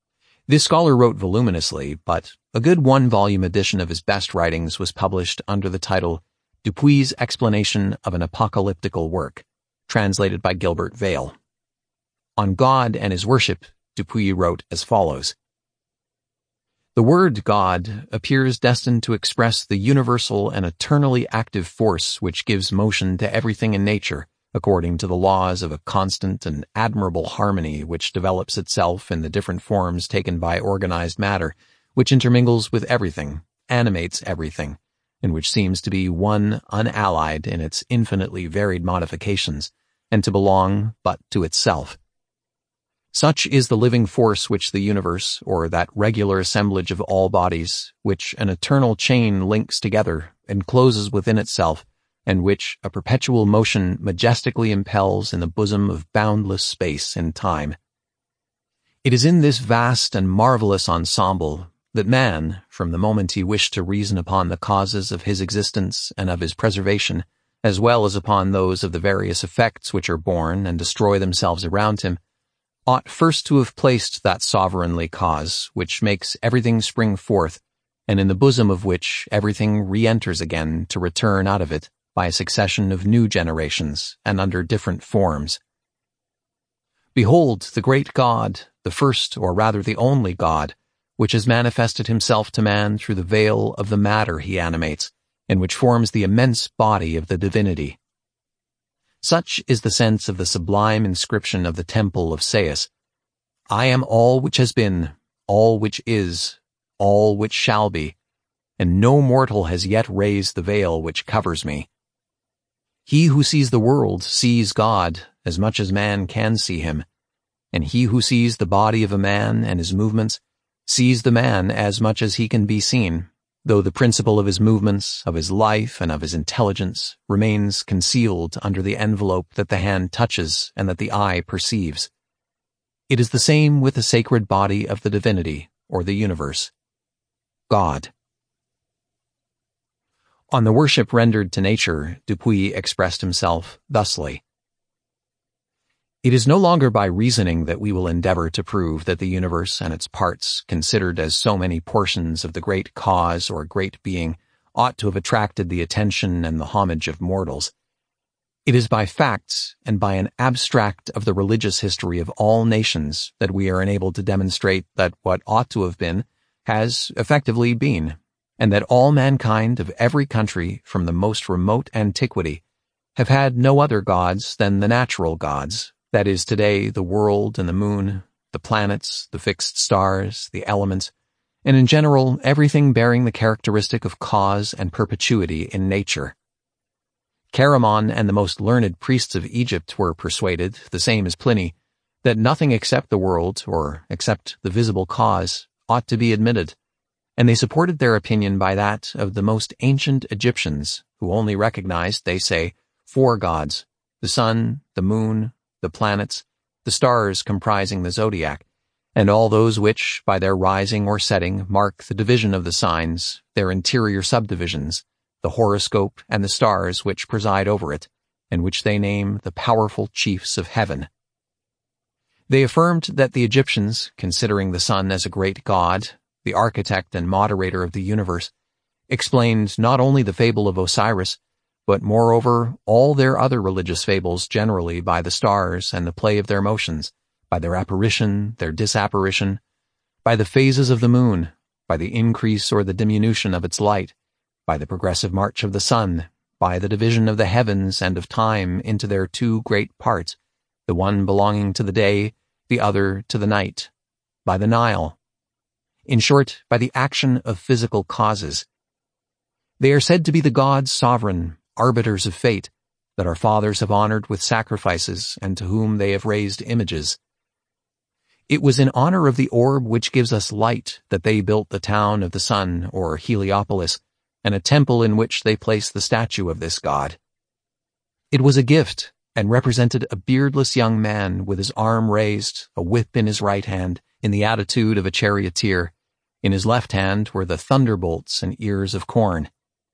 This scholar wrote voluminously, but a good one-volume edition of his best writings was published under the title Dupuy's Explanation of an Apocalyptical Work, translated by Gilbert Vale. On God and His Worship, Dupuy wrote as follows. The word God appears destined to express the universal and eternally active force which gives motion to everything in nature, according to the laws of a constant and admirable harmony which develops itself in the different forms taken by organized matter, which intermingles with everything, animates everything, and which seems to be one unallied in its infinitely varied modifications, and to belong but to itself. Such is the living force which the universe, or that regular assemblage of all bodies, which an eternal chain links together, encloses within itself, and which a perpetual motion majestically impels in the bosom of boundless space and time. It is in this vast and marvelous ensemble that man, from the moment he wished to reason upon the causes of his existence and of his preservation, as well as upon those of the various effects which are born and destroy themselves around him, ought first to have placed that sovereignly cause which makes everything spring forth, and in the bosom of which everything re-enters again to return out of it by a succession of new generations and under different forms. Behold the great God, the first or rather the only God, which has manifested himself to man through the veil of the matter he animates, and which forms the immense body of the divinity. Such is the sense of the sublime inscription of the temple of Sais. I am all which has been, all which is, all which shall be, and no mortal has yet raised the veil which covers me. He who sees the world sees God as much as man can see him, and he who sees the body of a man and his movements sees the man as much as he can be seen, though the principle of his movements, of his life, and of his intelligence remains concealed under the envelope that the hand touches and that the eye perceives. It is the same with the sacred body of the divinity, or the universe. God. On the worship rendered to nature, Dupuy expressed himself thusly. It is no longer by reasoning that we will endeavor to prove that the universe and its parts, considered as so many portions of the great cause or great being, ought to have attracted the attention and the homage of mortals. It is by facts and by an abstract of the religious history of all nations that we are enabled to demonstrate that what ought to have been has effectively been, and that all mankind of every country from the most remote antiquity have had no other gods than the natural gods, that is today the world and the moon, the planets, the fixed stars, the elements, and in general everything bearing the characteristic of cause and perpetuity in nature. Chaeremon and the most learned priests of Egypt were persuaded, the same as Pliny, that nothing except the world, or except the visible cause, ought to be admitted, and they supported their opinion by that of the most ancient Egyptians, who only recognized, they say, four gods, the sun, the moon, the planets, the stars comprising the zodiac, and all those which, by their rising or setting, mark the division of the signs, their interior subdivisions, the horoscope and the stars which preside over it, and which they name the powerful chiefs of heaven. They affirmed that the Egyptians, considering the sun as a great god, the architect and moderator of the universe, explained not only the fable of Osiris, but moreover all their other religious fables generally by the stars and the play of their motions, by their apparition, their disapparition, by the phases of the moon, by the increase or the diminution of its light, by the progressive march of the sun, by the division of the heavens and of time into their two great parts, the one belonging to the day, the other to the night, by the Nile. In short, by the action of physical causes. They are said to be the gods sovereign, arbiters of fate, that our fathers have honored with sacrifices and to whom they have raised images. It was in honor of the orb which gives us light that they built the town of the sun, or Heliopolis, and a temple in which they placed the statue of this god. It was a gift, and represented a beardless young man with his arm raised, a whip in his right hand, in the attitude of a charioteer. In his left hand were the thunderbolts and ears of corn.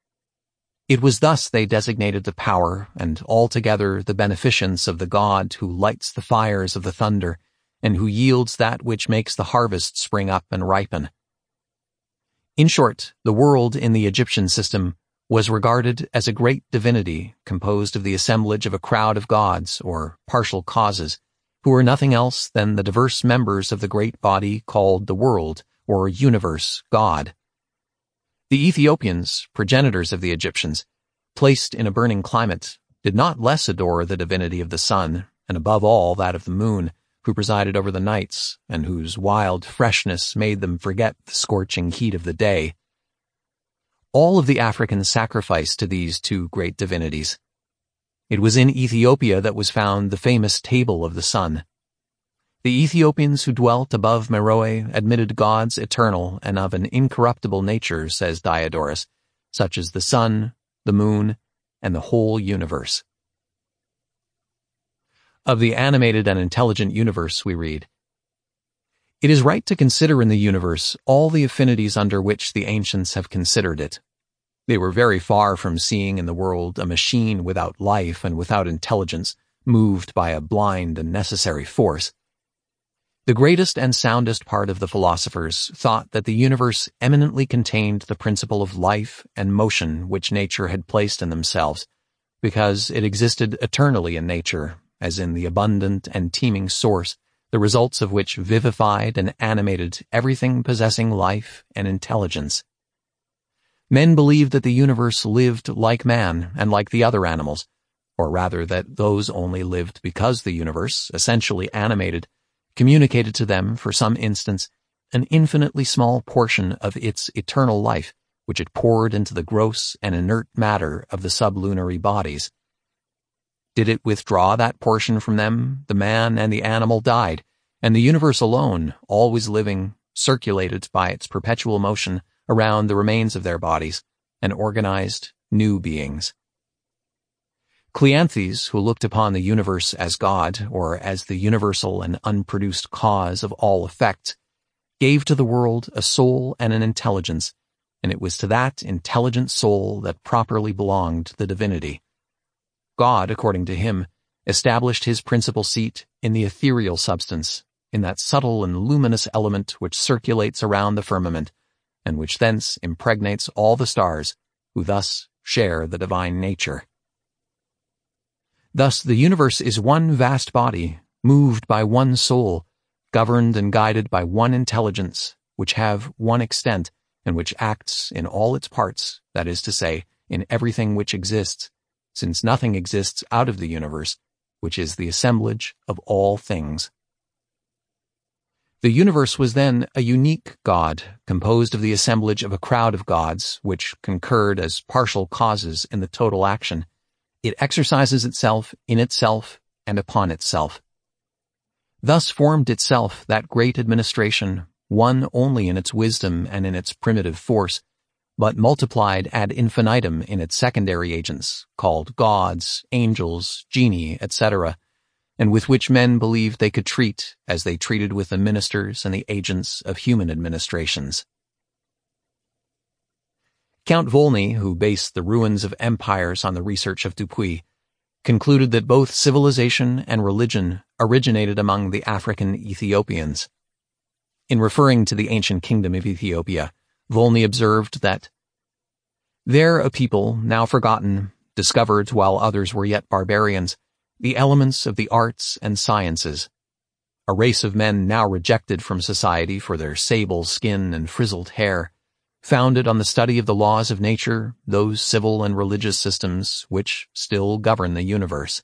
It was thus they designated the power and altogether the beneficence of the god who lights the fires of the thunder and who yields that which makes the harvest spring up and ripen. In short, the world in the Egyptian system was regarded as a great divinity composed of the assemblage of a crowd of gods, or partial causes, who were nothing else than the diverse members of the great body called the world, or universe, God. The Ethiopians, progenitors of the Egyptians, placed in a burning climate, did not less adore the divinity of the sun, and above all that of the moon, who presided over the nights, and whose wild freshness made them forget the scorching heat of the day. All of the Africans sacrificed to these two great divinities. It was in Ethiopia that was found the famous Table of the Sun. The Ethiopians who dwelt above Meroe admitted gods eternal and of an incorruptible nature, says Diodorus, such as the sun, the moon, and the whole universe. Of the animated and intelligent universe, we read, "It is right to consider in the universe all the affinities under which the ancients have considered it. They were very far from seeing in the world a machine without life and without intelligence, moved by a blind and necessary force. The greatest and soundest part of the philosophers thought that the universe eminently contained the principle of life and motion which nature had placed in themselves, because it existed eternally in nature, as in the abundant and teeming source, the results of which vivified and animated everything possessing life and intelligence. Men believed that the universe lived like man and like the other animals, or rather that those only lived because the universe, essentially animated, communicated to them, for some instance, an infinitely small portion of its eternal life, which it poured into the gross and inert matter of the sublunary bodies. Did it withdraw that portion from them, the man and the animal died, and the universe alone, always living, circulated by its perpetual motion around the remains of their bodies, and organized new beings. Cleanthes, who looked upon the universe as God, or as the universal and unproduced cause of all effects, gave to the world a soul and an intelligence, and it was to that intelligent soul that properly belonged the divinity. God, according to him, established his principal seat in the ethereal substance, in that subtle and luminous element which circulates around the firmament, and which thence impregnates all the stars, who thus share the divine nature. Thus the universe is one vast body, moved by one soul, governed and guided by one intelligence, which have one extent, and which acts in all its parts, that is to say, in everything which exists, since nothing exists out of the universe, which is the assemblage of all things. The universe was then a unique God, composed of the assemblage of a crowd of gods, which concurred as partial causes in the total action. It exercises itself in itself and upon itself. Thus formed itself that great administration, one only in its wisdom and in its primitive force, but multiplied ad infinitum in its secondary agents, called gods, angels, genii, et cetera, and with which men believed they could treat as they treated with the ministers and the agents of human administrations. Count Volney, who based the ruins of empires on the research of Dupuy, concluded that both civilization and religion originated among the African Ethiopians. In referring to the ancient kingdom of Ethiopia, Volney observed that, "There a people, now forgotten, discovered while others were yet barbarians, the elements of the arts and sciences. A race of men now rejected from society for their sable skin and frizzled hair, founded on the study of the laws of nature, those civil and religious systems which still govern the universe."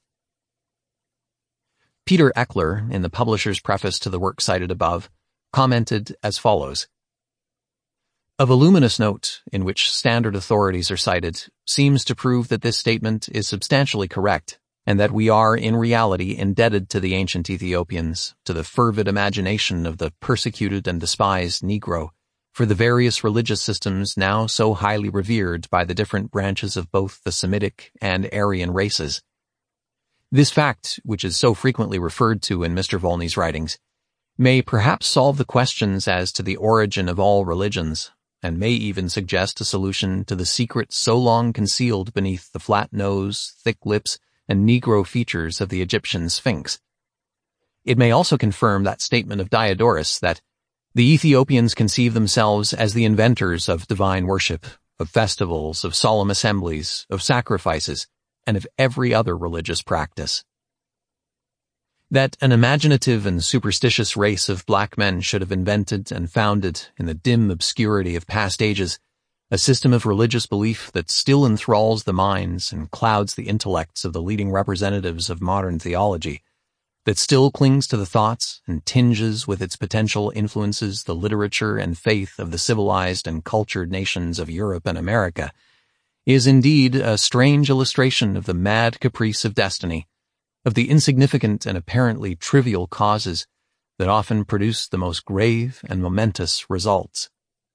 Peter Eckler, in the publisher's preface to the work cited above, commented as follows: "A voluminous note, in which standard authorities are cited, seems to prove that this statement is substantially correct, and that we are in reality indebted to the ancient Ethiopians, to the fervid imagination of the persecuted and despised Negro, for the various religious systems now so highly revered by the different branches of both the Semitic and Aryan races. This fact, which is so frequently referred to in Mister Volney's writings, may perhaps solve the questions as to the origin of all religions, and may even suggest a solution to the secret so long concealed beneath the flat nose, thick lips, and Negro features of the Egyptian Sphinx. It may also confirm that statement of Diodorus that the Ethiopians conceive themselves as the inventors of divine worship, of festivals, of solemn assemblies, of sacrifices, and of every other religious practice. That an imaginative and superstitious race of black men should have invented and founded, in the dim obscurity of past ages, a system of religious belief that still enthralls the minds and clouds the intellects of the leading representatives of modern theology, that still clings to the thoughts and tinges with its potential influences the literature and faith of the civilized and cultured nations of Europe and America, is indeed a strange illustration of the mad caprice of destiny, of the insignificant and apparently trivial causes that often produce the most grave and momentous results.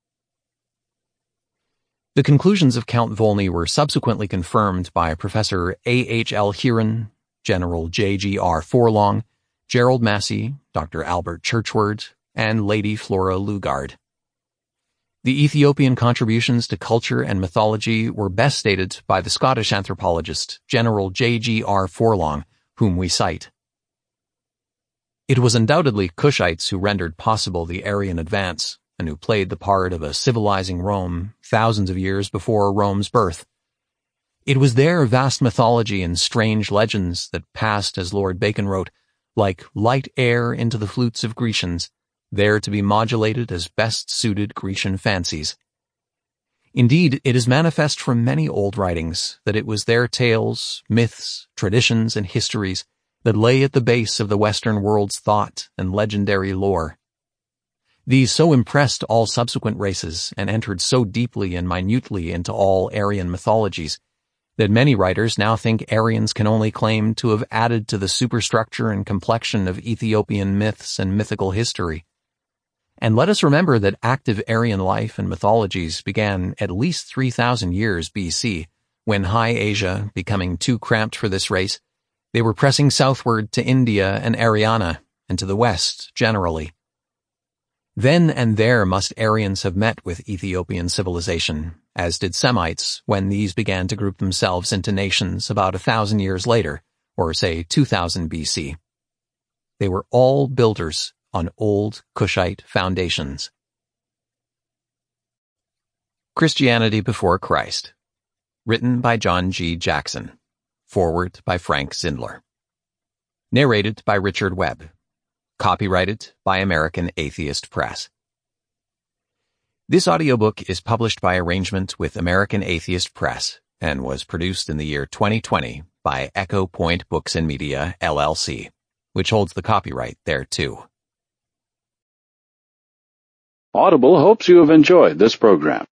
The conclusions of Count Volney were subsequently confirmed by Professor A H L Heron, General J G R Forlong, Gerald Massey, Doctor Albert Churchward, and Lady Flora Lugard. The Ethiopian contributions to culture and mythology were best stated by the Scottish anthropologist General J G R Forlong, whom we cite. It was undoubtedly Cushites who rendered possible the Aryan advance, and who played the part of a civilizing Rome thousands of years before Rome's birth. It was their vast mythology and strange legends that passed, as Lord Bacon wrote, like light air into the flutes of Grecians, there to be modulated as best suited Grecian fancies. Indeed, it is manifest from many old writings that it was their tales, myths, traditions, and histories that lay at the base of the Western world's thought and legendary lore. These so impressed all subsequent races and entered so deeply and minutely into all Aryan mythologies that many writers now think Aryans can only claim to have added to the superstructure and complexion of Ethiopian myths and mythical history. And let us remember that active Aryan life and mythologies began at least three thousand years B C, when High Asia, becoming too cramped for this race, they were pressing southward to India and Ariana, and to the west generally. Then and there must Aryans have met with Ethiopian civilization, as did Semites when these began to group themselves into nations about a thousand years later, or say two thousand B C. They were all builders on old Cushite foundations. Christianity Before Christ. Written by John G. Jackson. Foreword by Frank Zindler. Narrated by Richard Webb. Copyrighted by American Atheist Press. This audiobook is published by arrangement with American Atheist Press and was produced in the year twenty twenty by Echo Point Books and Media, L L C, which holds the copyright thereto. Audible hopes you have enjoyed this program.